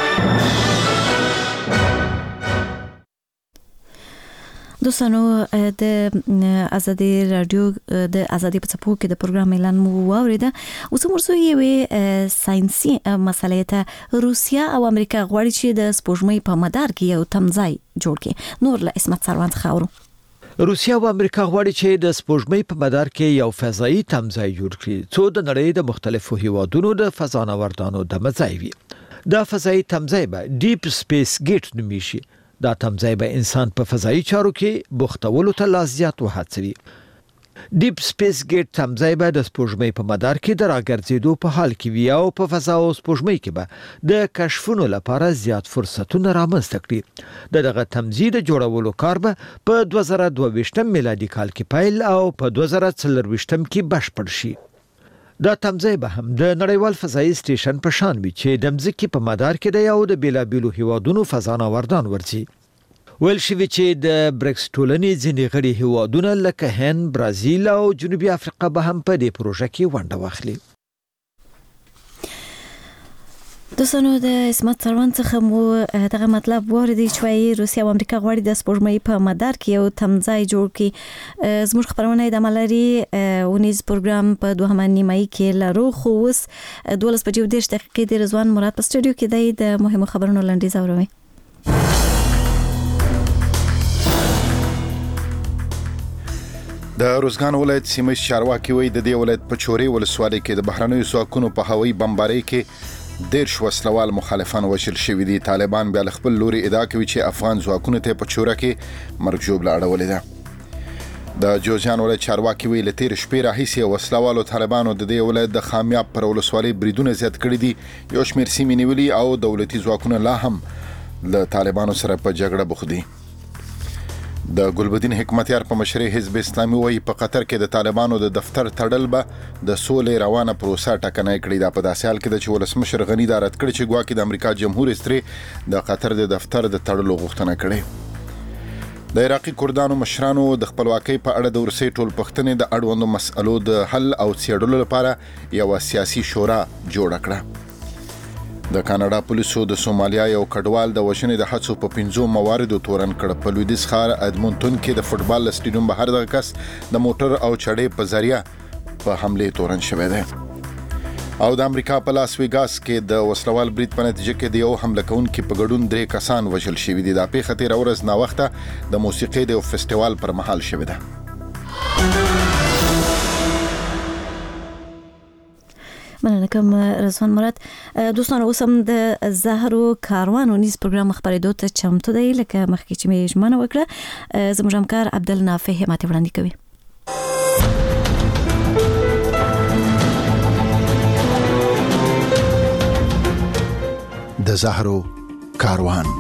دوستانو د آزادي رادیو د آزادي په څپو کې د پروګرام اعلان مو واوریده. اوس موږ یو ساينسي مسله ته روسیا او امریکا غواړي چې د سپوږمۍ په مدار کې یو تمځای جوړ کړي. نور له اسمت سروان خاورو. روسیا او امریکا غواړي چې د سپوږمۍ په مدار کې یو فضایي تمځای جوړ کړي څو د نړۍ د مختلفو هیوادونو د فضانوردانو د مځای وي. دا فضایي تمځای به ډیپ سپیس ګیټ نومي شي. دا تمځای به انسان په فضایي چارو کې بوختولو ته لا زیات وهڅوي. ډیپ سپیس ګیټ تمځای به د سپوږمۍ په مدار کې د راګرځېدو په حال کې وي او په فضا او سپوږمۍ کې به د کشفونو لپاره زیات فرصتونه رامنځته کړي. دغه تمځای د جوړولو کار به په 2022 میلادي کال کې پیل او په 2024 کې بشپړ شي. دا تمځای به هم د نړیوال فضایي سټیشن په شان وي چې د مځکې په مدار کې د یو د بیلابیلو هیوادونو فضانوردان ورځي. ویل شوی چې د برکس ټولنې ځینې غړي هیوادونه لکه هند، برازیل او جنوبي افریقا به هم په دې پروژه کې ونډه واخلي. دوستانو د اسمت سروان څخه مو دغه مطلب واردی چې روسیا او امریکا غواړي د سپوږمۍ په مدار کې یو تمځای جوړ کړي. زموږ خبرونه د ملاري ونیز پروګرام په 2 نیمایي کې لرو، خو اوس 12:10 دقیقې د رضوان مراد په سټوډیو کې د مهمو خبرونو لنډیز اوروي. د روزګان ولایت سیمه چارواکي وایي د دې ولایت په چوري ولسوالۍ کې د بهرنیو ځواکونو په هوایي بمبارۍ کې 10 وسلوال مخالفان وژل شوي دي. طالبان بیا خپل لوري ادعا کوي چې افغان ځواکونو ته په چوره کې مرګ ژوبله اړولې ده. د جوزجان ولایت چارواکي وایي له تیر شپې راهیسې وسلوالو طالبانو د دې ولایت د خامیاب پر ولسوالۍ بریدونه زیات کړي دي. یو شمېر سیمې نیولي او دولتي ځواکونه لا هم له طالبانو سره په جګړه بوخت دي. د ګلبدین حکمتیار په مشرۍ حزب اسلامي وایي په قطر کې د طالبانو د دفتر تړل به د سولې روانه پروسه ټکنۍ کړې ده. په داسې حال کې د چې ولسمشر غني دا رد کړی چې ګواکې د امریکا جمهور رئیس د قطر د دفتر د تړلو غوښتنه کړې. د عراقي کردانو مشرانو د خپلواکۍ په اړه د ورسۍ ټول پښتنې د اړوندو مسألو د حل او څېړلو لپاره یو سیاسي شورا جوړه کړه. د کاناډا پولیسو د سومالیا یو کډوال د وژنې د حادثو په 5 مواردو تورن کړ. په لویدیځ ښار ادمونټون کې د فوټبال سټیډیوم بهر دغه کس د موټر او چړې په ذریعہ په حمله تورن شوی دی. او د امریکا په لاس ویګاس کې د وسلوال برید په نتیجه کې د یو حمله کوونکي په ګډون 3 کسان وژل شوي دي. دا پیښه تیر ورځ نا وخته د موسیقي د فستیوال پر مهال شوې ده. مننه کوم رضوان مراد. دوستان اوس هم د زهرو کاروان ونیز پروګرام خبرېدو ته چمتو دی لکه مخکې چې مې ژمنه وکړه. زموږ همکار عبدالنافع همت وړاندې کوي. د زهرو کاروان.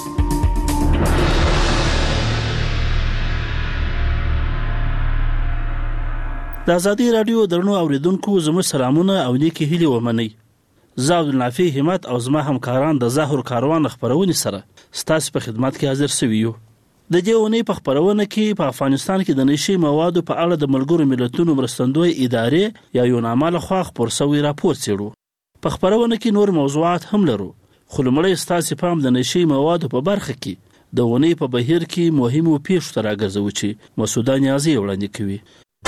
د ازادي رادیو درنو اوریدونکو زموږ سلامونه او نیکی هیلې ومنئ. زه عبدالنافع همت او زما همکاران د زهرو کاروان خبرونې سره ستاسو په خدمت کې حاضر شوي یو. د دې اونۍ په خبرونه کې په افغانستان کې د نشي موادو په اړه د ملګرو ملتونو مرستندوی ادارې یا یوناما لخوا خپور شوی راپور څېړو. په خبرونه کې نور موضوعات هم لرو، خو لومړی ستاسو پام د نشي موادو په برخه کې د اونۍ په بهیر کې مهمو پیښو ته راګرځوو چې مسعوده نیازي وړاندې کوي.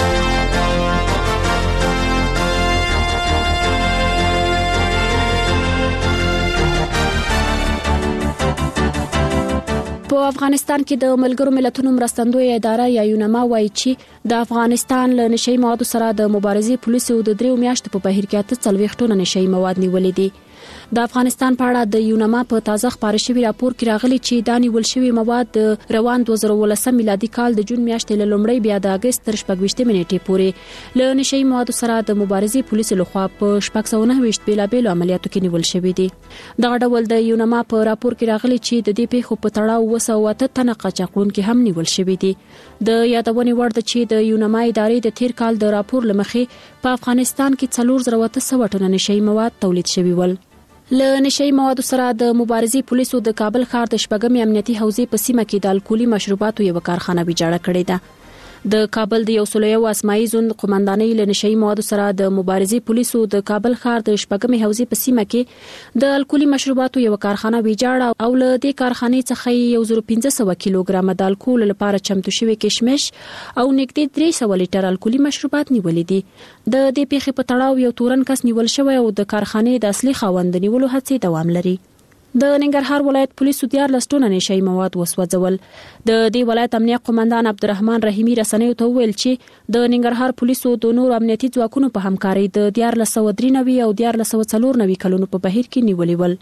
په افغانستان کې د ملګرو ملتونو مرستندوی اداره یا یوناما وایي چې د افغانستان له نشئی موادو سره د مبارزې پولیسو د 3 میاشتو په بهیر کې 40 ټنه نشئی مواد نیولې دي. د افغانستان په اړه د یوناما په تازه خبري شوی راپور کې راغلي چې د نیول شوی مواد د روان 2019 میلادي کال د جون میاشتې له لومړۍ بیا د اگست تر 28 نیټې پورې له نشئی موادو سره د مبارزې پولیسو لخوا په 629 بیلابېلو عملیاتو کې نیول شوی دي. دغه ډول د یوناما په راپور کې راغلي چې د دې پیښو په تړاو 208 تنه قاچاقونکي هم نیول شوی دي. د یادونې وړ ده چې د یوناما ادارې د تیر کال د راپور لمخې په افغانستان کې 4,800 ټنه نشئی مواد تولید شوي ول. له نشئی موادو سره د مبارزې پولیسو د کابل ښار د شپږمې امنیتي حوزې په سیمه کې د الکولي مشروباتو یو کارخانه ویجاړه کړې ده. د کابل د 101 اسماعیل زون قومندانۍ له نشئی موادو سره د مبارزې پولیسو د کابل ښار د شپږمې حوزې په سیمه کې د الکولي مشروباتو یو کارخانه ویجاړه او له دې کارخانې څخه 1500 کیلوګرام د الکول لپاره چمتو شوی کشمش او نږدې 300 لیټر الکولي مشروبات نیولې دي. د دې پیښې په تړاو یو تورن کس نیول شوی او د کارخانې د اصلي خاوند نیولو هڅې دوام لري. د ننګرهار ولایت پولیسو 14 ټنه نشئی مواد وسوځول. د دې ولایت امنیت قومندان عبدالرحمن رحیمی رسنیو ته وویل چې د ننګرهار پولیسو د نور امنیتي ځواکونو په همکارۍ د 1493 او 1494 کلونو په بهیر کې نیولې ول.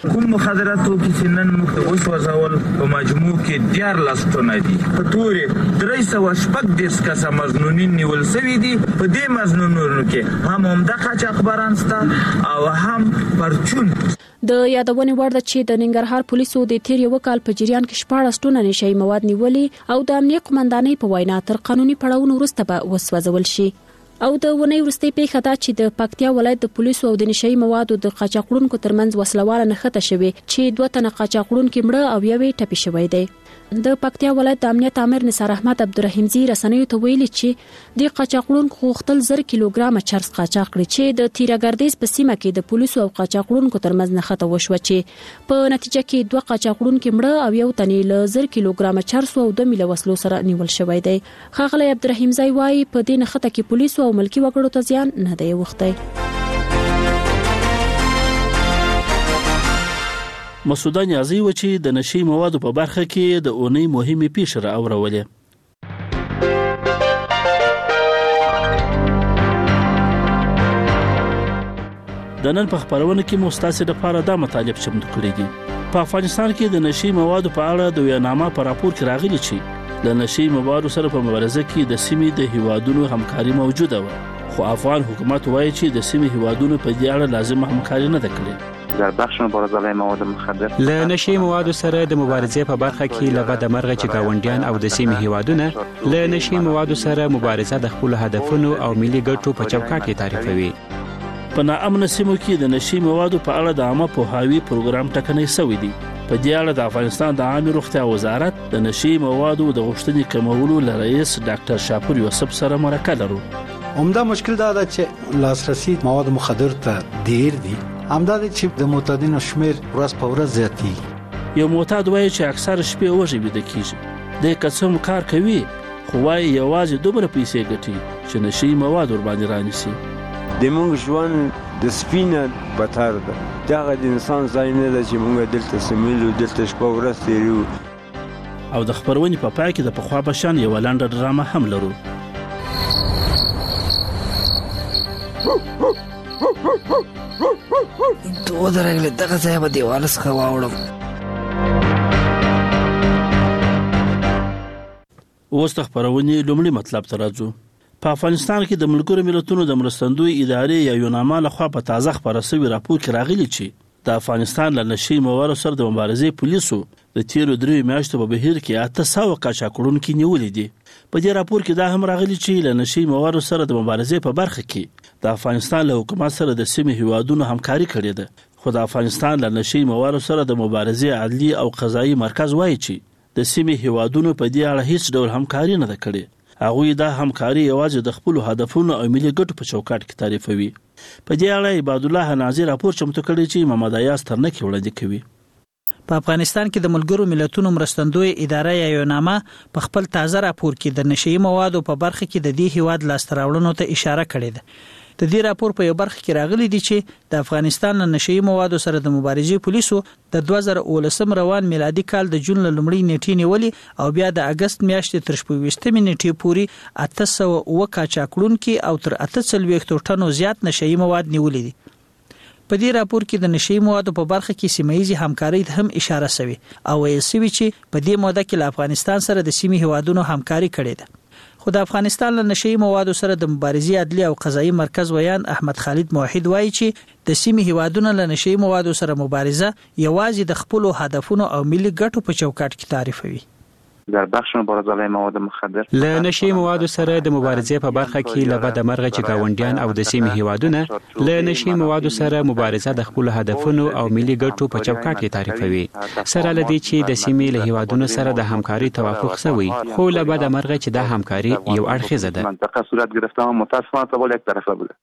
کوم مخدرات چې نن موږ اوس وځول په مجموع کې 14 ټنه دي په تورې 310 کسه مظنونین نیول شوي دي په دې مظنونونو کې هم عمده قاچاقبران شته او هم پرچون. د یادونې وړ ده چې د ننګرهار پولیسو د تیر یو کال په جریان کې 14 ټنه نشئی مواد نیولې او د امنیت قومندانۍ په وینا تر قانوني پړاوونو وروسته به وسوځول شي. او د ونې وروستۍ پیښه دا چې د پکتیا ولایت د پولیسو او د نشئی موادو د قاچاقړونکو ترمنځ وسلواله نښته شوې چې 2 تنه قاچاقړونکي مړه او یوې ټپي شوی دی. د پکتیا ولایت د امنیت امر نثار احمد عبدالرحیمزی رسنیو ته ویلي چې د قاچاقړونکو غوښتل 1000 کیلوګرام چرس قاچاق کړي چې د تیراګردیز په سیمه کې د پولیسو او قاچاقړونکو ترمنځ نښته وشوه چې په نتیجه کې 2 قاچاقړونکي مړه او یو تنې له 1000 کیلوګرام چرس او 2 میله وسلو سره نیول شوی دی. ښاغلی عبدالرحیمزی وايي په دې نښته کې پولیسو او ملکی وګړو ته زیان نه دی وختی. مسعوده نیازی و چې د نشئی موادو په برخه کې د اونۍ مهمه پیښه راوړولې. د نن په خبرونه کې مستاسې لپاره دا مطالب چمتو کړی دي. په افغانستان کې د نشئی موادو په اړه د ویانامه په راپور کې راغلي چې د نشئی موادو سره په مبارزه کې د سیمې د هیوادونو همکاري موجوده و، خو افغان حکومت وایي چې د سیمې هیوادونو په دې اړه لازم همکاري نه ده کړې. در بخش مبارزه مواد مخدر له نشئی موادو سره د مبارزې په برخه کې له بده مرغه چې گاونډیان او د سیمې هیوادونه له نشئی موادو سره مبارزه د خپل هدفونو او ملي ګټو په چوکاټ کې تعریفوي. په ناامن سیمو کې د نشئی موادو په اړه د عامه پوهاوي پروګرام ټکنۍ شوی دی. په دې اړه د افغانستان د عامه روغتیا وزارت د نشئی موادو د غوښتنې کمولو ل رئیس ډاکټر شاپور یوسف سره مرکه لرو. عمده مشکل دا ده چې لاسرسي مواد مخدر ته ډیر دي. همدا چې د معتادینو شمیر ورځ په ورځ زیاتېږي. یو معتاد وایي چې اکثر شپې وږی ویده کیږي. د قسم کار کوي خو وایي یوازې دومره پیسې ګټي چې نشئی مواد ور باندې رانیسي. د موږ ژوند د سپینه بتر ده. دغه د انسان ځای نه ده چې موږ دلته سمیلو دلته شپه ورځ تیرو. او د خبرونې په پای کې د پخوا په شان یو لنډه ډرامه هم لرو. تو درغله دغه ځای به دیوال څخه واوړم. اوس د خبرونې لومړی مطلب ته راځو. په افغانستان کې د ملګرو ملتونو د مرستندوی ادارې یا یوناما لخوا په تازه خبره شوی راپور کې راغلی چې د افغانستان له نشئی موادو سره د مبارزې پولیسو د تیرو 3 میاشتو په بهیر کې 800 قاچاقړونکي نیولې دي. په دې راپور کې دا هم راغلی چې له نشئی موادو سره د مبارزې په برخه کې د افغانستان له حکومت سره د سیمې هیوادونو همکاري کړې ده، خو د افغانستان له نشئی موادو سره د مبارزې عدلي او قضایي مرکز وایي چې د سیمې هیوادونو په دې اړه هیڅ ډول همکاري نه ده کړې. هغوی دا همکاري یوازې د خپل هدفونو او ملي ګټو په چوکاټ کې تعریفوي. په دې اړه عباد الله ناظر راپور چمتو کړی چې محمد ایاز ترنکی وړاندې کوي. په افغانستان کې د ملګرو ملتونو مرستندوی اداره یا یوناما په خپل تازه راپور کې د نشئی موادو په برخه کې د دې هیواد لاسته راوړنو ته اشاره کړې ده. د دې راپور په یو برخه کې راغلي دي چې د افغانستان له نشئی موادو سره د مبارزې پولیسو د 2019 روان میلادي کال د جون له لومړۍ نیټې نیولې او بیا د اگست میاشتې تر 28 نیټې پورې 800 قاچاقړونکي او تر 840 ټنو زیات نشئی مواد نیولې دي. په دې راپور کې د نشئی موادو په برخه کې سیمایي همکاري ته هم اشاره شوی او ویل شوی چې په دې موده کې له افغانستان سره د سیمې هیوادونو همکاري کړې ده. خو د افغانستان له نشئی موادو سره د مبارزې عدلي او قضایي مرکز ویان احمد خالد موحد وایي چې د سیمې هیوادونو له نشئی موادو سره مبارزه یوازې د خپل هدفونو او ملي ګټو په چوکاټ کې تعریفوي. در بخش مبارزه مواد مخدر له نشئی موادو سره د مبارزې په برخه کې له بده مرغه چې گاونډیان او د سیمې هیوادونه له نشئی موادو سره مبارزه د خپل هدفونو او ملي ګټو په چوکاټ کې تعریفوي. سره لدی چې د سیمې له هیوادونو سره د همکاري توافق شوی، خو له بده مرغه چې د همکاري یو اړخیزه ده. منطقه صورت گرفتن متاسفانه ته یک طرفه بوده.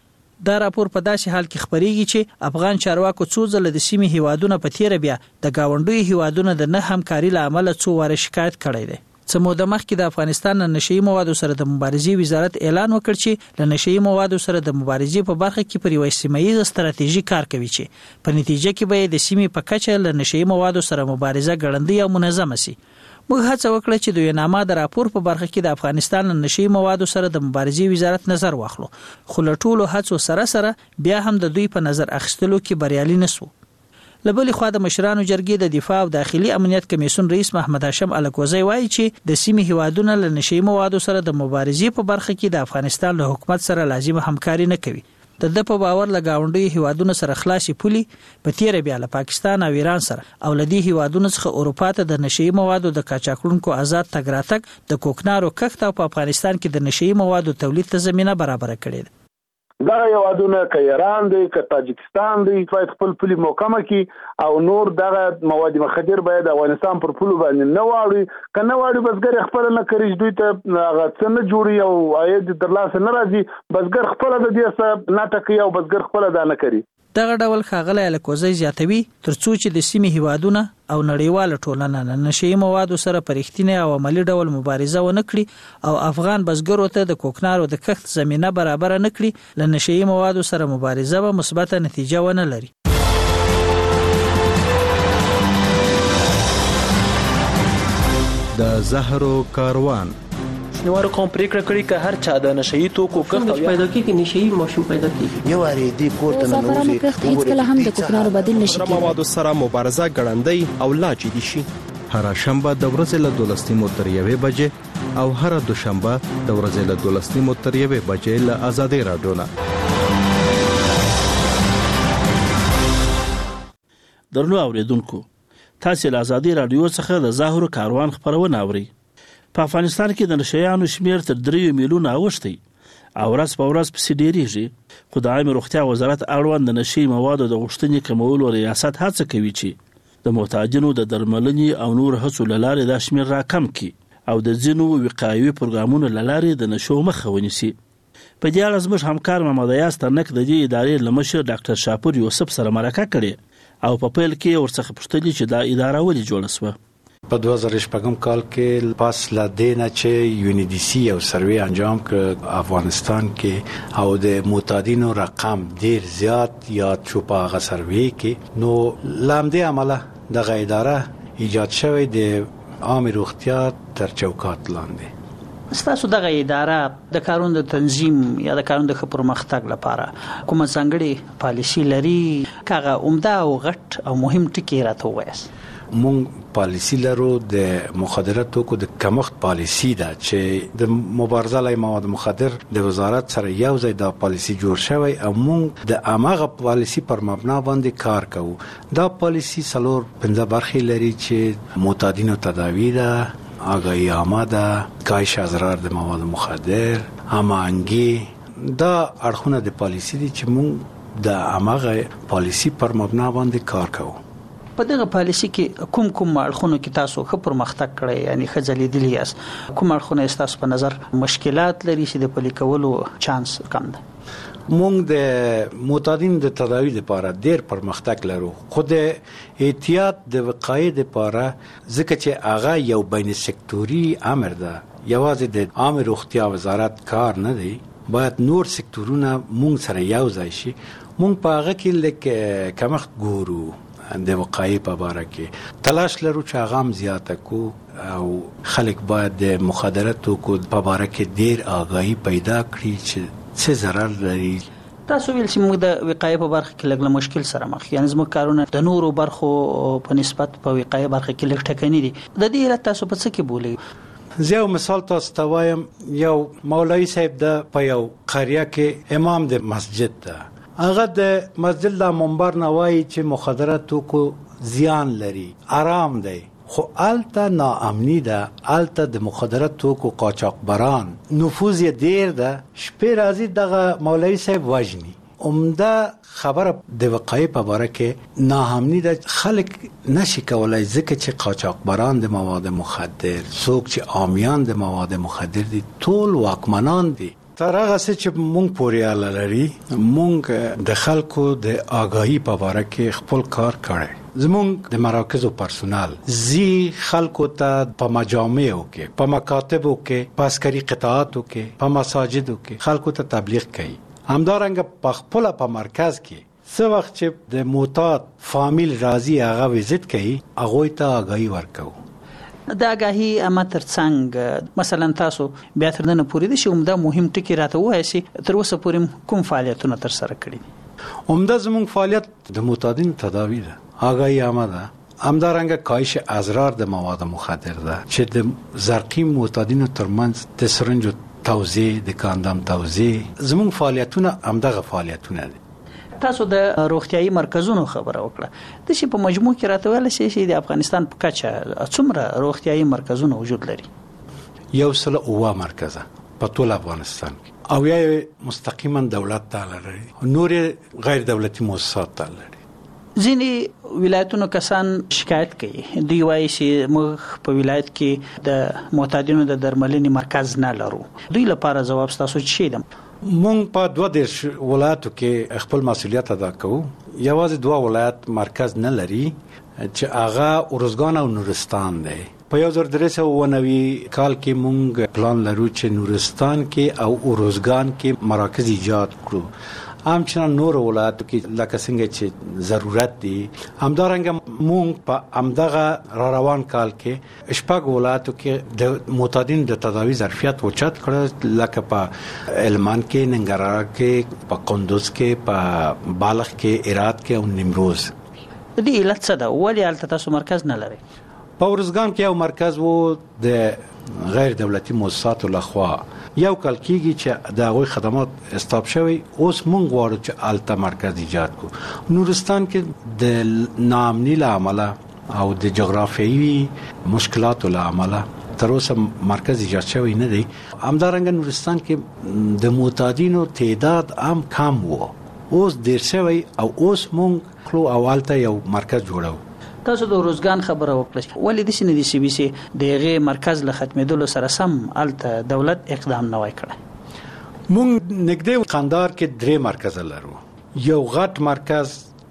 دا راپور په داسې حال کې خبريږي چې افغان چارواکو څو ځله د سیمې هیوادونو په تیر بیا د گاونډوي هیوادونو د نه همکاري لامل څو واره شکایت کړی دی. څه موده مخکې د افغانستان له نشئی موادو سره د مبارزې وزارت اعلان وکړ چې له نشئی موادو سره د مبارزې په برخه کې پر یو سیمایي ستراتیژي کار کوي چې په نتیجه کې به د سیمې په کچه له نشئی موادو سره مبارزه ګړندۍ او منظمه شي. موږ هڅه وکړه چې د یوناما د راپور په برخه کې د افغانستان له نشئی موادو سره د مبارزې وزارت نظر واخلو، خو له ټولو هڅو سره بیا هم د دوی په نظر اخیستلو کې بریالي نشو. لبل خو د مشرانو جرګې د دفاع او داخلي امنیت کمیسیون رئیس محمد هاشم الکوزی وایي چې د سیمې هیوادونو له نشئی موادو سره د مبارزې په برخه کې د افغانستان له حکومت سره لازمه همکاري نه کوي. د په باور له گاونډي هیوادونو سره خلاصي پولي په تیر بیا له پاکستان او ایران سره او لدی هیوادونو څخه اروپا ته د نشئی موادو د قاچاقونکو آزاد تګ راتګ د کوکنارو کښت او په افغانستان کې د نشئی موادو تولید ته زمينه برابر کړې ده. دا هیوادونه که ایران دی که تاجکستان دی باید خپل پولي محکمه کړي او نور دغه مواد مخدر باید افغانستان پر پولو باندې نه واړي که نه واړي بزګر خپل نه کوي دوی ته هغه څه نه جوړي او عاید ترلاسه نه راځي بزګر خپل د دې څه نه ټکي او بزګر خپل دا نه کوي. دغه ډول ښاغلی الکوزی زیاتوي ترڅو چې د سیمې هیوادونه او نړیواله ټولنه نه نشئی موادو سره پرېښتنه او عملی ډول مبارزه ونه کړي او افغان بزګرو ته د کوکنارو د کښت زمينه برابر نه کړي ل نشئی موادو سره مبارزه به مثبت نتیجه ونه لري. د زهرو کاروان شنوارو کوم پریکړه کړې چې هر چا د نشئی توکو کښت پیدا کیږي نشئی ماشوم پیدا کیږي یو اړې دی کوړه نه نوځي هیڅ کله هم د کوکنارو بدیل نشي کېدای. موادو سره مبارزه ګړندۍ او لا جدي شي. هر شنبه د ورځې له 12 تر 1 بجې او هر دوشنبه د ورځې له 12 تر 1 بجې له آزادۍ رادیو نه. درنو اوریدونکو تاسو له آزادۍ رادیو څخه د زهرو کاروان خبرونه اورئ. په افغانستان کې د نشئیانو شمیر تر 3 میلیونه اوښتی او ورځ په ورځ پسې ډیریږي خو د عامه روغتیا وزارت اړوند د نشئی موادو د غوښتنې کمولو ریاست هڅه کوي چې د محتاجینو د درملنې او نور هڅو لاره د شمیر راکم کړي او د ځینو وقایوي پروګرامونو لاره د نشو مخه ونیسي. په دې اړه زموږ همکار محمد ایاز ترنک د دې ادارې لمشر ډاکټر شاپور یوسف سره مرکه کړې او په پیل کې ورڅخه پوښتنه چې دا اداره ولې جوړه شوه. په 2014 کال کې پاس لا دینه چې UNDC یو سروې انجام کړ افغانستان کې او د معتادینو رقم ډیر زیات یاد شو په هغه سروې کې نو لامدې عمله د اداره ایجاد شوی د عامه روغتیا تر چوکاټ لاندې. ستاسو دغه اداره د کارونو د تنظیم یا د کارونو د پرمختګ لپاره کومه ځانګړې پالیسی لري کاغه عمده او غټ او مهم ټکی راته وایي؟ مونږ پالیسی لرو د مخدرات توکو د کمښت پالیسی ده چې د مبارزه له مواد مخدر د وزارت سره یو ځای د پالیسی جوړ شوی او مونږ د اماغه پالیسی پر مبنا باندې کار کوو. دا پالیسی 4-5 برخې لري چې معتادینو تداوی ده آگاهی آمده کاهش اضرار د مواد مخدر هماهنگی دا اړخونه د پالیسی دي چې مونږ د اماغه پالیسی پر مبنا باندې کار کوو. په دغه پالیسی کې کوم اړخونو کې تاسو ښه پرمختګ کړی یعنی خځلېدلی یاست کوم اړخونه تاسو په نظر مشکلات لري چې د پلي کولو چانس کم ده؟ مونږ د معتادین د تداوی لپاره ډیر پرمختګ لرو خو د احتیاط د وقایې لپاره ځکه چې هغه یو بین سکتوري امر ده یوازې د عامه روغتیا وزارت کار نه دی باید نور سکتورونه مونږ سره یو ځای شي. مونږ په هغه کې لکه کمښت ګورو د وقایې په اړه کې تلاش لرو چې هغه هم زیاته کو او خلک باید د مخدراتو کو په اړه کې ډیر آگاهی پیدا کړي چې څه ضرر لري. تاسو ویل چې موږ د وقایې په برخه کې لږ مشکل سره مخ یعنی زموږ کارونه د نورو برخو په نسبت په وقایې برخه کې لږ ټکنی دي. د دې علت تاسو په څه کې بولئ؟ زه یو مثال تاسو ته وایم. یو مولوی صاحب د په یو قريه کې امام د مسجد ده هغه د مسجد د منبر نه وایي چې مخدراتو کو زیان لري آرام دی خو الته ناامنی ده الته د مخدراتو کو قاچاقبران نفوذ ډیر ده شپې راځي دغه مولوی صاحب وجني عمده خبره د وقایې په اړه کې ناامنی ده خلک نشي کولای ځکه چې قاچاقبران د مواد مخدر څوک چې عامیان د مواد مخدر دي ټول واکمنان دي. تر هغه چې مونږ پورې اله لري مونږ د خلکو د آگاهی په اړه کې خپل کار کړی زمونږ د مراکزو پرسونل زی خلکو ته په مجامعو کې په مکاتبو کې په عسکري قطاعاتو کې په مساجدو کې خلکو ته تبلیغ کوي. همدارنګه په خپل په مرکز کې څو وخت چې د معتاد فامیل راضي هغه وزټ کوي هغه ته آگاهی ورکو. د آگاهی اماتر څنګه مثلا تاسو بیا تر نن پورې د شومده مهم ټکی راته وایي تر اوسه پورې کوم فعالیتونه تر سره کړی؟ عمده زموږ فعالیت د معتادین تداوی ده آگاهی آمده همدارنګه کاهش اضرار د مواد مخدر ده چې د زرقي معتادینو ترمنځ د سرنجو توزیع د کاندام توزیع زموږ فعالیتونه همدغه فعالیتونه دي. تاسو د روغتيایي مرکزونو خبره وکړه د شي په مجموع کې راته ویل شي چې د افغانستان په کچه څومره روغتيایي مرکزونه وجود لري؟ 109 مرکزه په ټول افغانستان او یا مستقیما دولت ته لري نور غیر دولتي مؤسسات ته لري. ځینې ولایتونو کسان شکایت کوي دوی وایي چې موږ په ولایت کې د معتادینو د درملنې مرکز نه لرو. دوی لپاره جواب تاسو چی دی؟ مونږ په 22 ولایتو کې خپل مسولیت ادا کوو. یوازې 2 ولایت مرکز نه لري چې هغه ارزګان او نورستان دی. په 1390 کال کې مونږ پلان لرو چې نورستان کې او ارزګان کې مراکز ایجاد کړو. همچنان نور ولایتو کې لکه څنګه چې ضرورت دي همدارنګه مونږ په همدغه را روان کال کې شپږ ولایتو کې د معتادین د تداوی ظرفیت اوچت کړ لکه په هلمند کې ننګرهار کې په کندوز کې په بالغ کې هرات کې او نیمروز. دې علت څه ده ولې الته تاسو مرکز نه لري؟ په ورزګان کې یو مرکز وو د غیر دولتي مؤسساتو لخوا یو کال کېږي چې د هغوی خدمات استاپ شوی اوس مونږ غواړو چې الته مرکز ایجاد کو. نورستان کې د ناامنۍ له امله او د جغرافیایي مشکلاتو له امله تر اوسه مرکز ایجاد شوی نه دی. همدارنګه نورستان کې د معتادینو تعداد هم کم وو اوس ډیر شوی او اوس مونږ خلو اولته یو مرکز جوړو. تاسو د روزګان خبره وکړه ولې د سینې د سی بي سي دغه مرکز له ختمېدلو سره سم الته دولت اقدام نه وای کړی؟ مونږ نږدې قندهار کې 3 مرکز لرو. یو غټ مرکز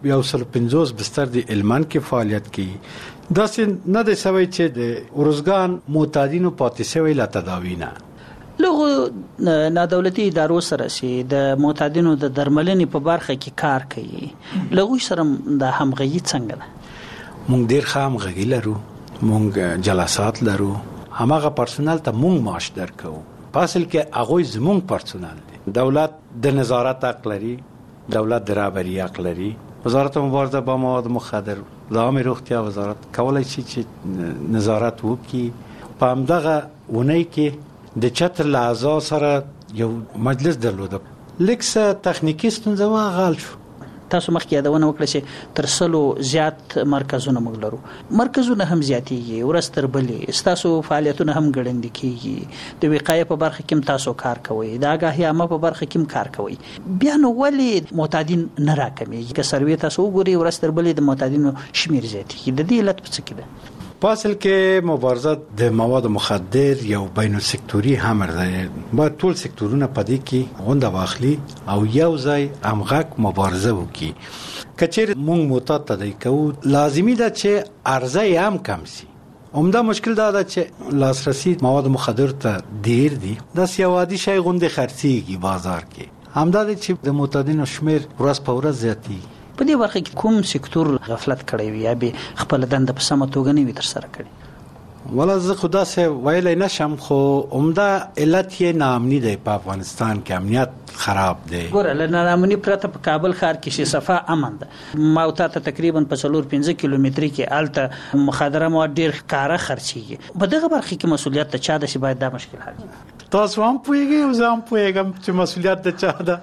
150 بستر د هلمند کې فعالیت کوي. داسې نه دی سوی چې د روزګان معتادینو پاتې شوی لا تداوی نه. لغه نادولتي ادارو سره سي د معتادینو د درملنې په برخه کې کار کوي. لغه سره د همغږي څنګه ده؟ مونږ ډیر خام غږی لرو، مونږ جلسات لرو، هماغه پرسونل ته مونږ معاش درکو. پاسل کې هغه زمونږ پرسونل دي. دولت د نظارت حق لري، دولت د رهبری حق لري. وزارت مبارزه با مواد مخدر، عامه روغتیا وزارت کولای شي چې نظارت وکړي. په همدغه ونی کې د چتر لحظه سره یو مجلس درلوده. لیکسه تخنیکی ستونزه غل شو. تاسو مخکې یادونه وکړه چې تر 100 زیات مرکزونه موږ لرو. مرکزونه هم زیاتېږي ورستر بلې تاسو فعالیتونه هم ګړندې کیږي. د وقایې په برخه کې تاسو کار کوئ، د آگاهی عامه په برخه کې کار کوئ. بیا نو ولې معتادین نه راکمېږي؟ که سروې تاسو وګورئ ورستر بلې د معتادینو شمیر زیاتېږي. د دې علت څه کې ده؟ پاسل کې مبارزه د مواد مخدر یو بین السکتوري امر دی. باید ټول سکتورونه پدې کې غونډه واخلي او یو ځای همغږ مبارزه وکړي. کچېر مونږ معتاد تدای کوو لازمی ده چې عرضه هم کم شي. عمده مشکل دا ده چې لاسرسي مواد مخدر ته ډیر دي. د سیاوادي شی غونډه خرڅيږي بازار کې. همدا چې د معتادینو شمیر ورځ په ورځ زیاتېږي. په دې برخه کې کوم سکتور غفلت کړی وي یا به خپل دنده په سمه توګه نه وي تر سره کړی؟ ولا زه خدا سه ویلای نشم خو عمده علت یې ناامني دی. په افغانستان کې امنیت خراب دی. ګوره له ناامني پرته په کابل ښار کې شي صفه امن ده. ما او ته تقریبا په 4-5 کیلومتر کې الته مخدره مواد ډیر ښکارا خرچيږي. په دغه برخه کې مسولیت ته چا د شي باید دا مشکل حل کړي. تاسو هم پوهیږئ او زه هم پوهیږم چې مسولیت د چا ده.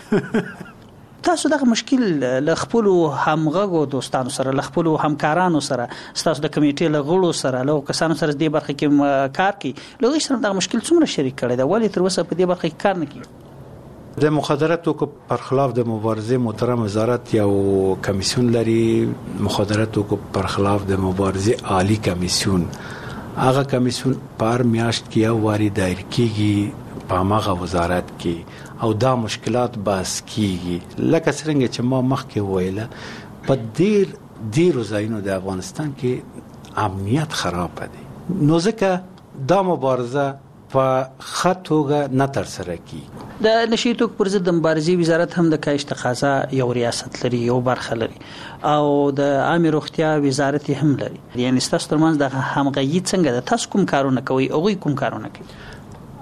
تاسو دغه مشکل له خپل همغږو دوستانو سره، له خپل همکارانو سره، تاسو د کمیټې له غړو سره، له کسانو سره د دې برخه کې کار کوي. لږ سره دغه مشکل څومره شریک کړی دا ولی تر اوسه په دې برخه کې کار نه کوي؟ د مخدراتو پر خلاف د مبارزې محترم وزارت یو کمیسیون لري. مخدراتو پر خلاف د مبارزې عالی کمیسیون. هغه کمیسیون پر میاشت کې یو واری دایر کیږي په هغه وزارت کې او دا مشکلات باس کیږي. لکه څنګه چې ما مخکې ویله په ډیر ځایونو د افغانستان کې امنیت خراب دی. نو ځکه دا مبارزه په خطوګه نه تر سره کیږي. د نشي توکو پر ضد د مبارزې وزارت هم د کاهش تقاضا یو ریاست لري، یو برخه لري او د عامه روغتیا وزارت هم لري. یعنی تاسو ترمنځ د همغږي څنګه ده؟ تاسو کوم کارونه کوي او کوم کارونه کوي؟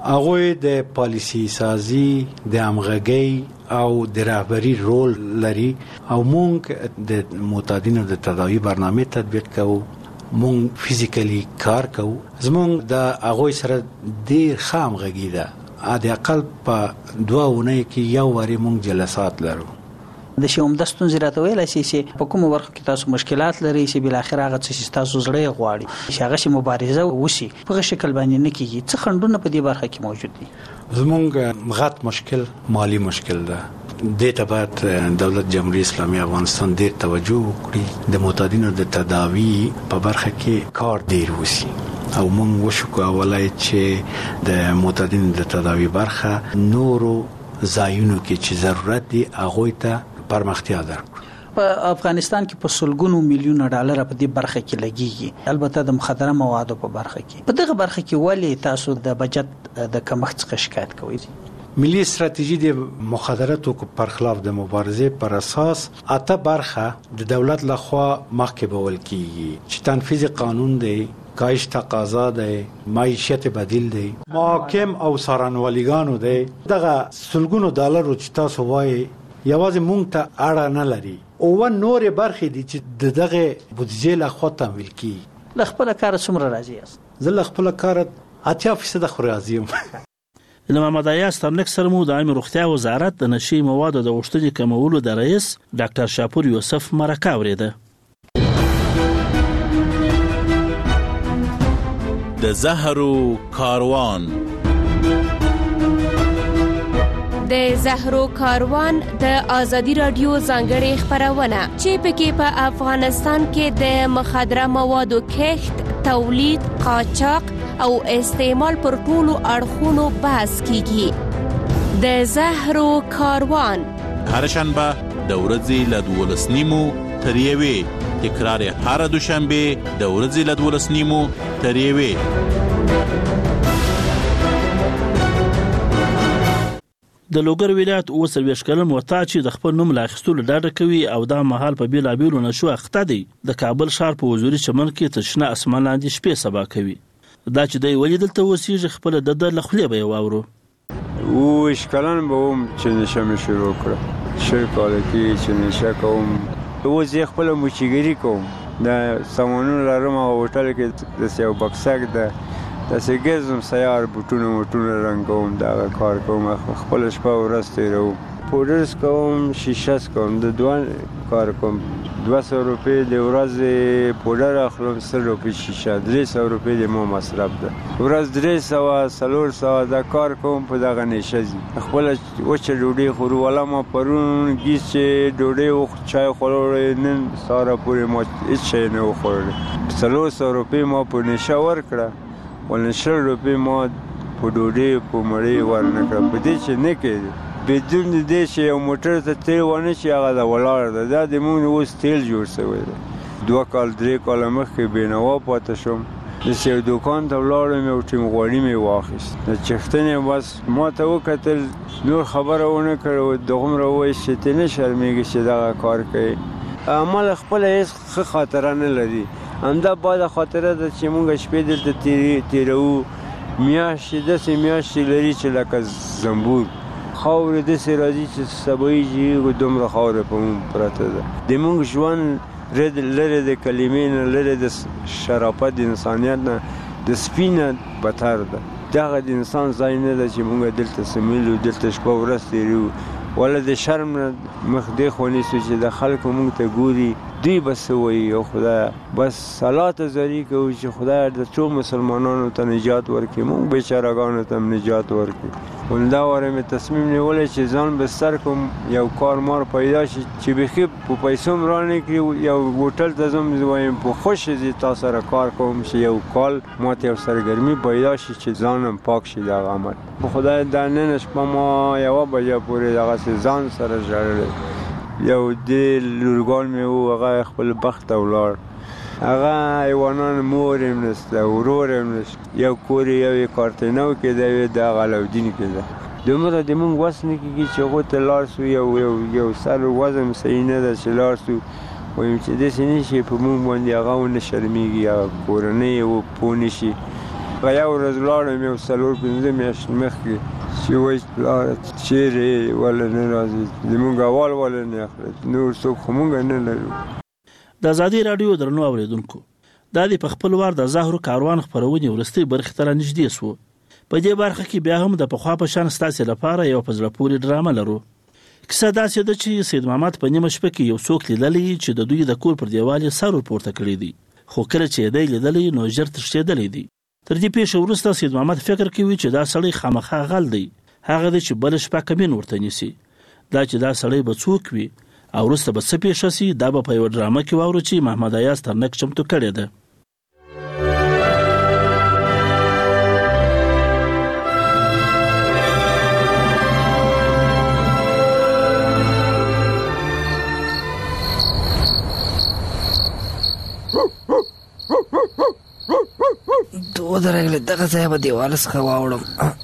هغه د پالیسی سازي د همغږي او د رهبری رول لري او مونږ د معتادینو د تداوی برنامه تطبیق کوو، مونږ فزیکلی کار کوو، زمونږ د هغه سره ډیر همغږي ده، د اقل په 2 اونۍ کې یو واری مونږ جلسات لرو. د شوم د ستونزې راته ویلای شي چې په کومه برخه کې تاسو مشکلات لري چې بل اخر هغه څه تاسو زړه غواړي چې هغه شی مبارزه وشي په شکل باندې نه کیږي، څه خندونه په دې برخه کې موجود دي؟ زمونږ غټ مشکل مالی مشکل ده. د تبعت دولت جمهوریت اسلامي افغانستان ډیر توجه وکړي د معتادینو د تداوی په برخه کې کار ډیر وسی او مونږ وشو اولای چې د معتادینو د تداوی برخه نورو ځایونو کې چې ضرورت دی هغه ته پرمختیا درکړو. په افغانستان کې په سلګونو میلیونه ډالر په دې برخه کې لګیږي، البته د مخدره موادو په برخه کې. په دغه برخه کې ولې تاسو د بجټ د کمښت څخه شکایت کوئ؟ ملي استراتیژي د مخدراتو پر خلاف د مبارزې پر اساس 8 برخه د دولت لخوا مخکې بول کیږي چې تنفيذ قانون دی، کاهش تقاضا دی، معیشت بدیل دی، محاکم او څارنوالګانو دی. دغه سلګونو ډالر چې تاسو وایي یوازې مونږ ته اړه نه لري او نور برخې دي چې دغه بودیجې له خوا تمویل کیږي. له خپل کار څومره راضي یاست؟ زه له خپل کار 80% خو راضي یم. له محمد ایاز ترنک سره مو د عامه روغتیا وزارت د نشي موادو د غوښتنې کمولو د رئیس ډاکټر شاپور یوسف مرکه اوریده. د زهرو کاروان د زهرو کاروان د ازادي رادیو ځانګړي خبرونه چې پکې په افغانستان کې د مخدره موادو کښت، تولید، قاچاق او استعمال پر ټولو اړخونو بحث کیږي. د زهرو کاروان هر شنبه د ورځې له 12:30 تر 1 تکرار هر دوشنبه د ورځې له 12:30 تر 1. د لوګر ولایت 23 کلن وتا چې د خپل نوم لاخستلو ډاډه کوي او دا مهال په بیلابیلو نشو اخته دی د کابل ښار په حضوري چمن کې تشنه اسمان لاندې شپې سبا کوي. دا چې دی ولې دلته وسیږي خپل د لخلې به واورو. او اشکالان به هم چې نشم شروع کړ شي کال کې چې نشه کوم او زه خپل موچیګری کوم د سامانونو لرم او هوټل کې د سیو بکسک د تاسو ګزم سیار بوټونه رنګوم دا کار کوم خپل شپه ورځ تیروم پودرز کوم شیشه کوم د دوان کار کوم 200 روپے د ورځ پودر اخلم 100 روپے شیشه 300 روپے د مو مصرف ده ورځ 300 دا کار کوم په دغه نشزي خپل وچه ډوډۍ خورو ولا ما پرون گیس ډوډۍ او چای خورل نن ساره پورې ما هیڅ شي نه خورل 300 روپے ما په نشه ور کړه ولن 100 روپے ما په ډوډۍ په مړی ورنکړه په دې چې نه کېږي بدون دې چې یو موټر ته تیل ونه شي هغه د ولاړ ده د موږ اوس تیل جوړ شوی دی 2 کال 3 کال مخکې بینوا پاتې شوم د سیو دکان ته ولاړم یو ټیم غوړي مې واخیست د چښتنې بس ما ته وکتل نور خبره ونه کړه دغومره وایي چې ته نه شرمېږي چې دغه کار کوي عمل خپل هیڅ خاطره نه لري همدا باید خاطره ده چې موږ شپې دلته تیرو میاشتې داسې میاشتې لري چې لکه زنبور خاورې داسې راځي چې سبایي دومره خاوره په مونږ پرته ده د مونږ ژوند لرې د کلمې نه لرې د شرافت د انسانیت نه د سپینه بتر ده دغه د انسان ځای نه ده چې مونږ دلته سمیلو دلته شپه ورځ تیرو ولا د شرم نه مخ دې خو نیسو چې د خلکو مونږ ته ګوري دوی بس وایي او خدای بس صلات زری کوي چې خدای د ټول مسلمانانو ته نجات ورکړي مونږ بیچارهګانو ته نجات ورکړي ولدا ورمه تصمیم نیولې چې ځان به سر کوم یو کار مار پیدا شي چې بخي په پیسو مرانه کړي یو هوټل ته زم وایم په خوشی زی تاسو سره کار کوم چې یو کال ماته یو سرګرمی پیدا شي چې ځانم پاک شي دا عمل په خدای د نن شپه ما یو بجې پورې دغه ځان سره جوړل یو د لورګان مې هغه خپل بخت اولاد هغه ایوانان مورم نسته ورورم نسته یو کوری یو کارتنو کې د غلاودین کې ده دومره د مونږ واسنه کې چې هغه ته لارسو یو سر وزن سینه ده چې لارسو وایم چې د سینې شي په مونږ باندې هغه ونه شرمېږي یا کورنۍ او پونی شي غیا ورځ لاړم یو 4-5 میاشتې مخکې چې وایي پلاره چیرې ولا نه راځي زمونږ اول ولا نه اخلي نور څوک خو مونږ نه لرو د ازادي راډیو درنو اوریدونکو دا د په خپل وار د زهرو کاروان خپرونې ورستۍ برخې ته رانږدې سو په دې برخه کې بیا هم د پخوا په شان ستاسو لپاره یو په زړه پورې ډرامه لرو کیسه داسې ده چې سید محمد په نیمه شپه کې یو څوک لیدلی چې د دوی د کور پر دیوال سر ورپورته کړی دی خو کله چې دی لیدلی نو ژر تښتېدلی دی تر دې پیښې وروسته سید محمد فکر کوي چې دا سړی خامخا غل دی هغه دی چې بل شپه کمین ورته نیسي دا چې دا سړی به څوک وي او وروسته به څه پیښه سي دا به په یوه ډرامه کې واورو چې محمد ایاز ترنک چمتو کړې ده ودرېږله دغه ځای به دیواله څخه واوړم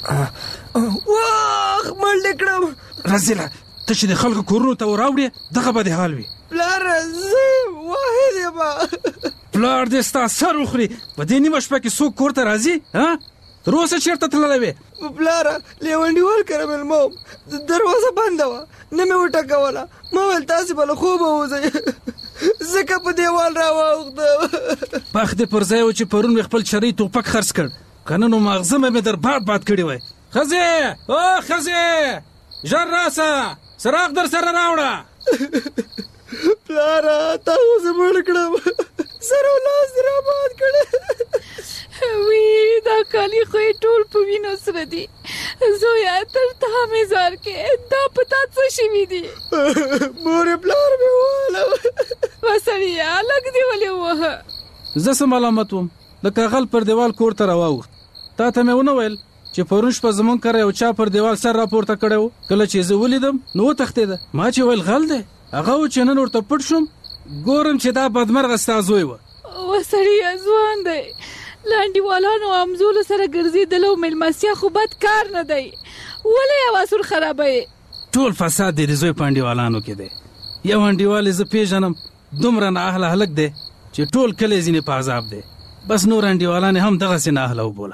واخ منډې کړم رزیله ته چې د خلکو کورونو ته وراوړې دغه به د حال وي پلاره زه واحد یم پلار دې ستا سر وخوري په دې نیمه شپه کې څوک کور ته راځي تر اوسه چېرته تللی وې پلاره لیونډیوال کره مېلمه وم دروازه بنده وه نه مې وټکوله ما ویل تاسې به له خوبه وځئ ځکه په دیوال راواوښتم پخ دې پر ځای و چې پرون مې خپل چرۍ توپک خرڅ کړ که نه نو ماغزه مې در باد کړی وای ښځې او ښځې ژر راسه څراغ در سره راوړه پلاره تا خو زه مړ کړم سر او لاس دې راباد کړی وی دا کالي خو یې ټول په وینو سره دي زویا تر ته مې زار کې دا پتا څه شوي دي مورې پلار مې وواله وسړیه لږ دې ولې ووهه زه څه ملامت وم د کاغل پر دیوال کور ته راواوښت تا ته مې ونه ویل چې پرون شپه زمونږ کره یو چا پر دیوال سر راپورته کړی و کله چې زه ولیدم نو وتښتېده ما چې ویل غل دی هغه و چې نن ورته پټ شوم ګورم چې دا بدمرغه ستا زوی و وسړیه ځوان دی لانډیوالانو امزولو سره ګرځېدل او میلمستیا خو بد کار نه دی ولې یو اصول خرابوې ټول فساد دی د زوی په انډیوالانو کې دی یو انډیوال یې زه پیژنم دومره نااهله هلک دی چې ټول کلی ځینې په عذاب دی بس نور انډیوالان هم دغسې نااهله وبوله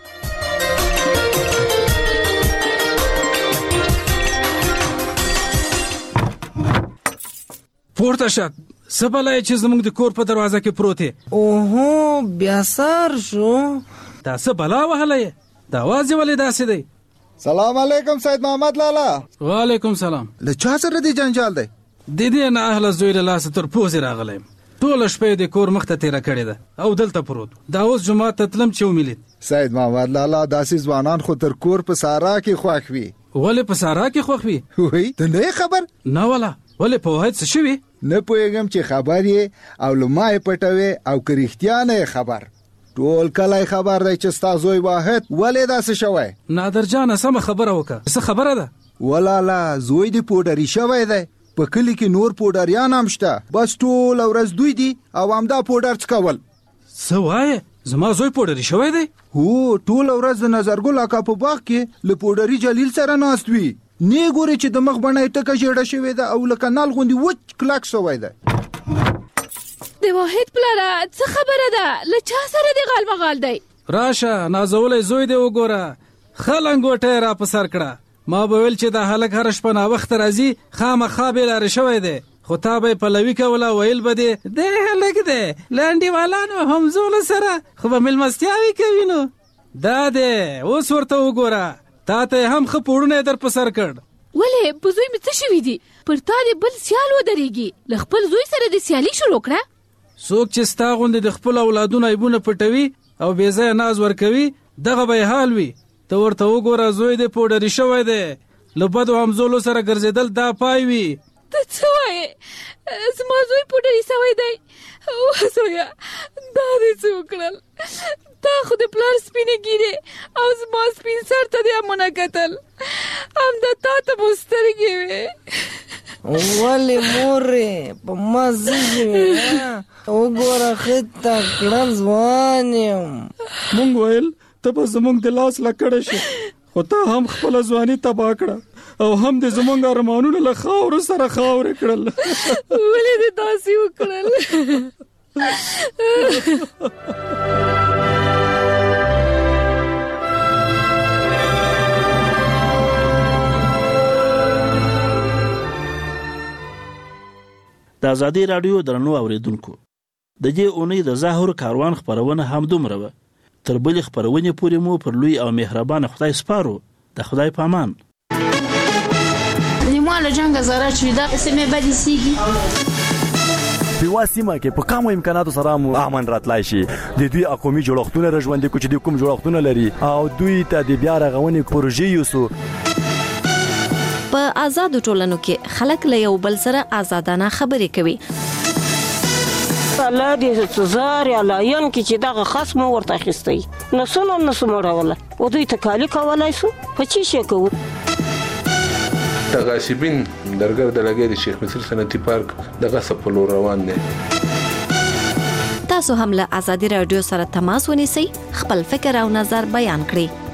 پورته شه څه بلای چې زموږ د کور په دروازه کې پروت یې اوهو بیا سار شو دا څه بلا وهلی یې دا اواز یې ولې داسې دی سلام علیکم سید محمد لالا وعلیکم سلام له چا سره دی جنجال دی د دې نااهله زوی له لاسه تر پوزې راغلی یم ټوله شپه یې د کور مخ ته تېره کړې ده او دلته پروت دا اوس جومات ته تلم چې ومې لید سید محمد لالا داسې ځوانان خو تر کور په سارا کې خوښ وي ولې په سارا کې خوښ وي وی ته نه خبر نه ولا ولې په واحد څه شوي نه پوهېږم چې خبر یې او له ما یې پټوې او که رښتیا نه خبر ټول کلی خبر دی چې ستا زوی واحد ولې داسې شوی نادرجانه سمه خبره وکړه څه خبره ده ولالا زوی دې پوډري شوی دی په کلی کې نور پوډریان هم شته بس ټول ورځ دوی دي او همدا پوډر څکول څه وایې زما زوی پوډري شوی دی هو ټول ورځ د نظرګل اکا په باغ کې له پوډري جلیل سره ناست وي نه ګوري چې د مخ بڼه یې ټکه ژېړه شوې ده او لکه نال غوندې وچ کلک شوی ده د واحد پلاره څه خبره ده له چا سره دې غالمغال دی راشه نازولی زوی دی وګوره ښه لنګوټی را په سر کړه ما به ویل چې دا هلک هره شپه ناوخته راځي خامخا بې لارې شوی دی خو تا به یې پلوي کوله ویل به دې دی هلک دی له انډیوالانو همزولو سره خو به مېلمستیاوې کوي نو دا دی اوس ورته وګوره تا ته هم ښه پوړونه در په سر کړ ولې په زوی مې څه شوي دي پر تا دې بل سیال ودرېږي له خپل زوی سره د سیالي شروع کړه څوک چې ستا غوندې د خپل اولادونو عیبونه پټوي او بې ځایه ناز ورکوي دغه به یې حال وي ته ورته وګوره زوی دې پوډري شوی دی له بدو همزولو سره ګرځېدل دا پای وي ته څه وایې زما زوی پوډري شوی دی زویه دا دې څه وکړل تا خو د پلار سپینې ګیرې او زما سپین سر ته دې امونه کتل همدا تا ته مو سترګې وې ولې مورې په ما زیږې وې وګوره ښه تکړه ځوان یم مونږ ویل ته به زمونږ د لاس لکړه شي خو تا هم خپله ځواني تباه کړه او هم د زمونږ ارمانونه له خاورو سره خاورې کړل ولې دې داسې وکړل ازادي رادیو درنو اوریدونکو د دې اونۍ د ظاهر کاروان خبرونه هم دومره و تر بلې خبرونه پورې مو پر لوی او مهربان خدای سپارو د خدای پامان نیمه له جنگ زره چې دا سمې بدې سیږي په واسمه کې په کومو امکاناتو سره مو امن راتلای شي د دوی اقومي جوړښتونه رژوندې کو چې د کوم جوړښتونه لري او دوی ته د بیا رغونې پروژې یوسو په آزاد ټولنو کې خلک له یو بل سره آزادانه خبرې کوي الله دې زار یا لاین کې چې دغه خصم ورته اخیستی نسو مړوله او دوی تکالی کولای سو په چی شي کوو تغاسبین درګر د لګې د شیخ مصر صنعتي پارک دغه سپلو روان دي تاسو هم له ازادي رادیو سره تماس ونیسئ خپل فکر او نظر بیان کړئ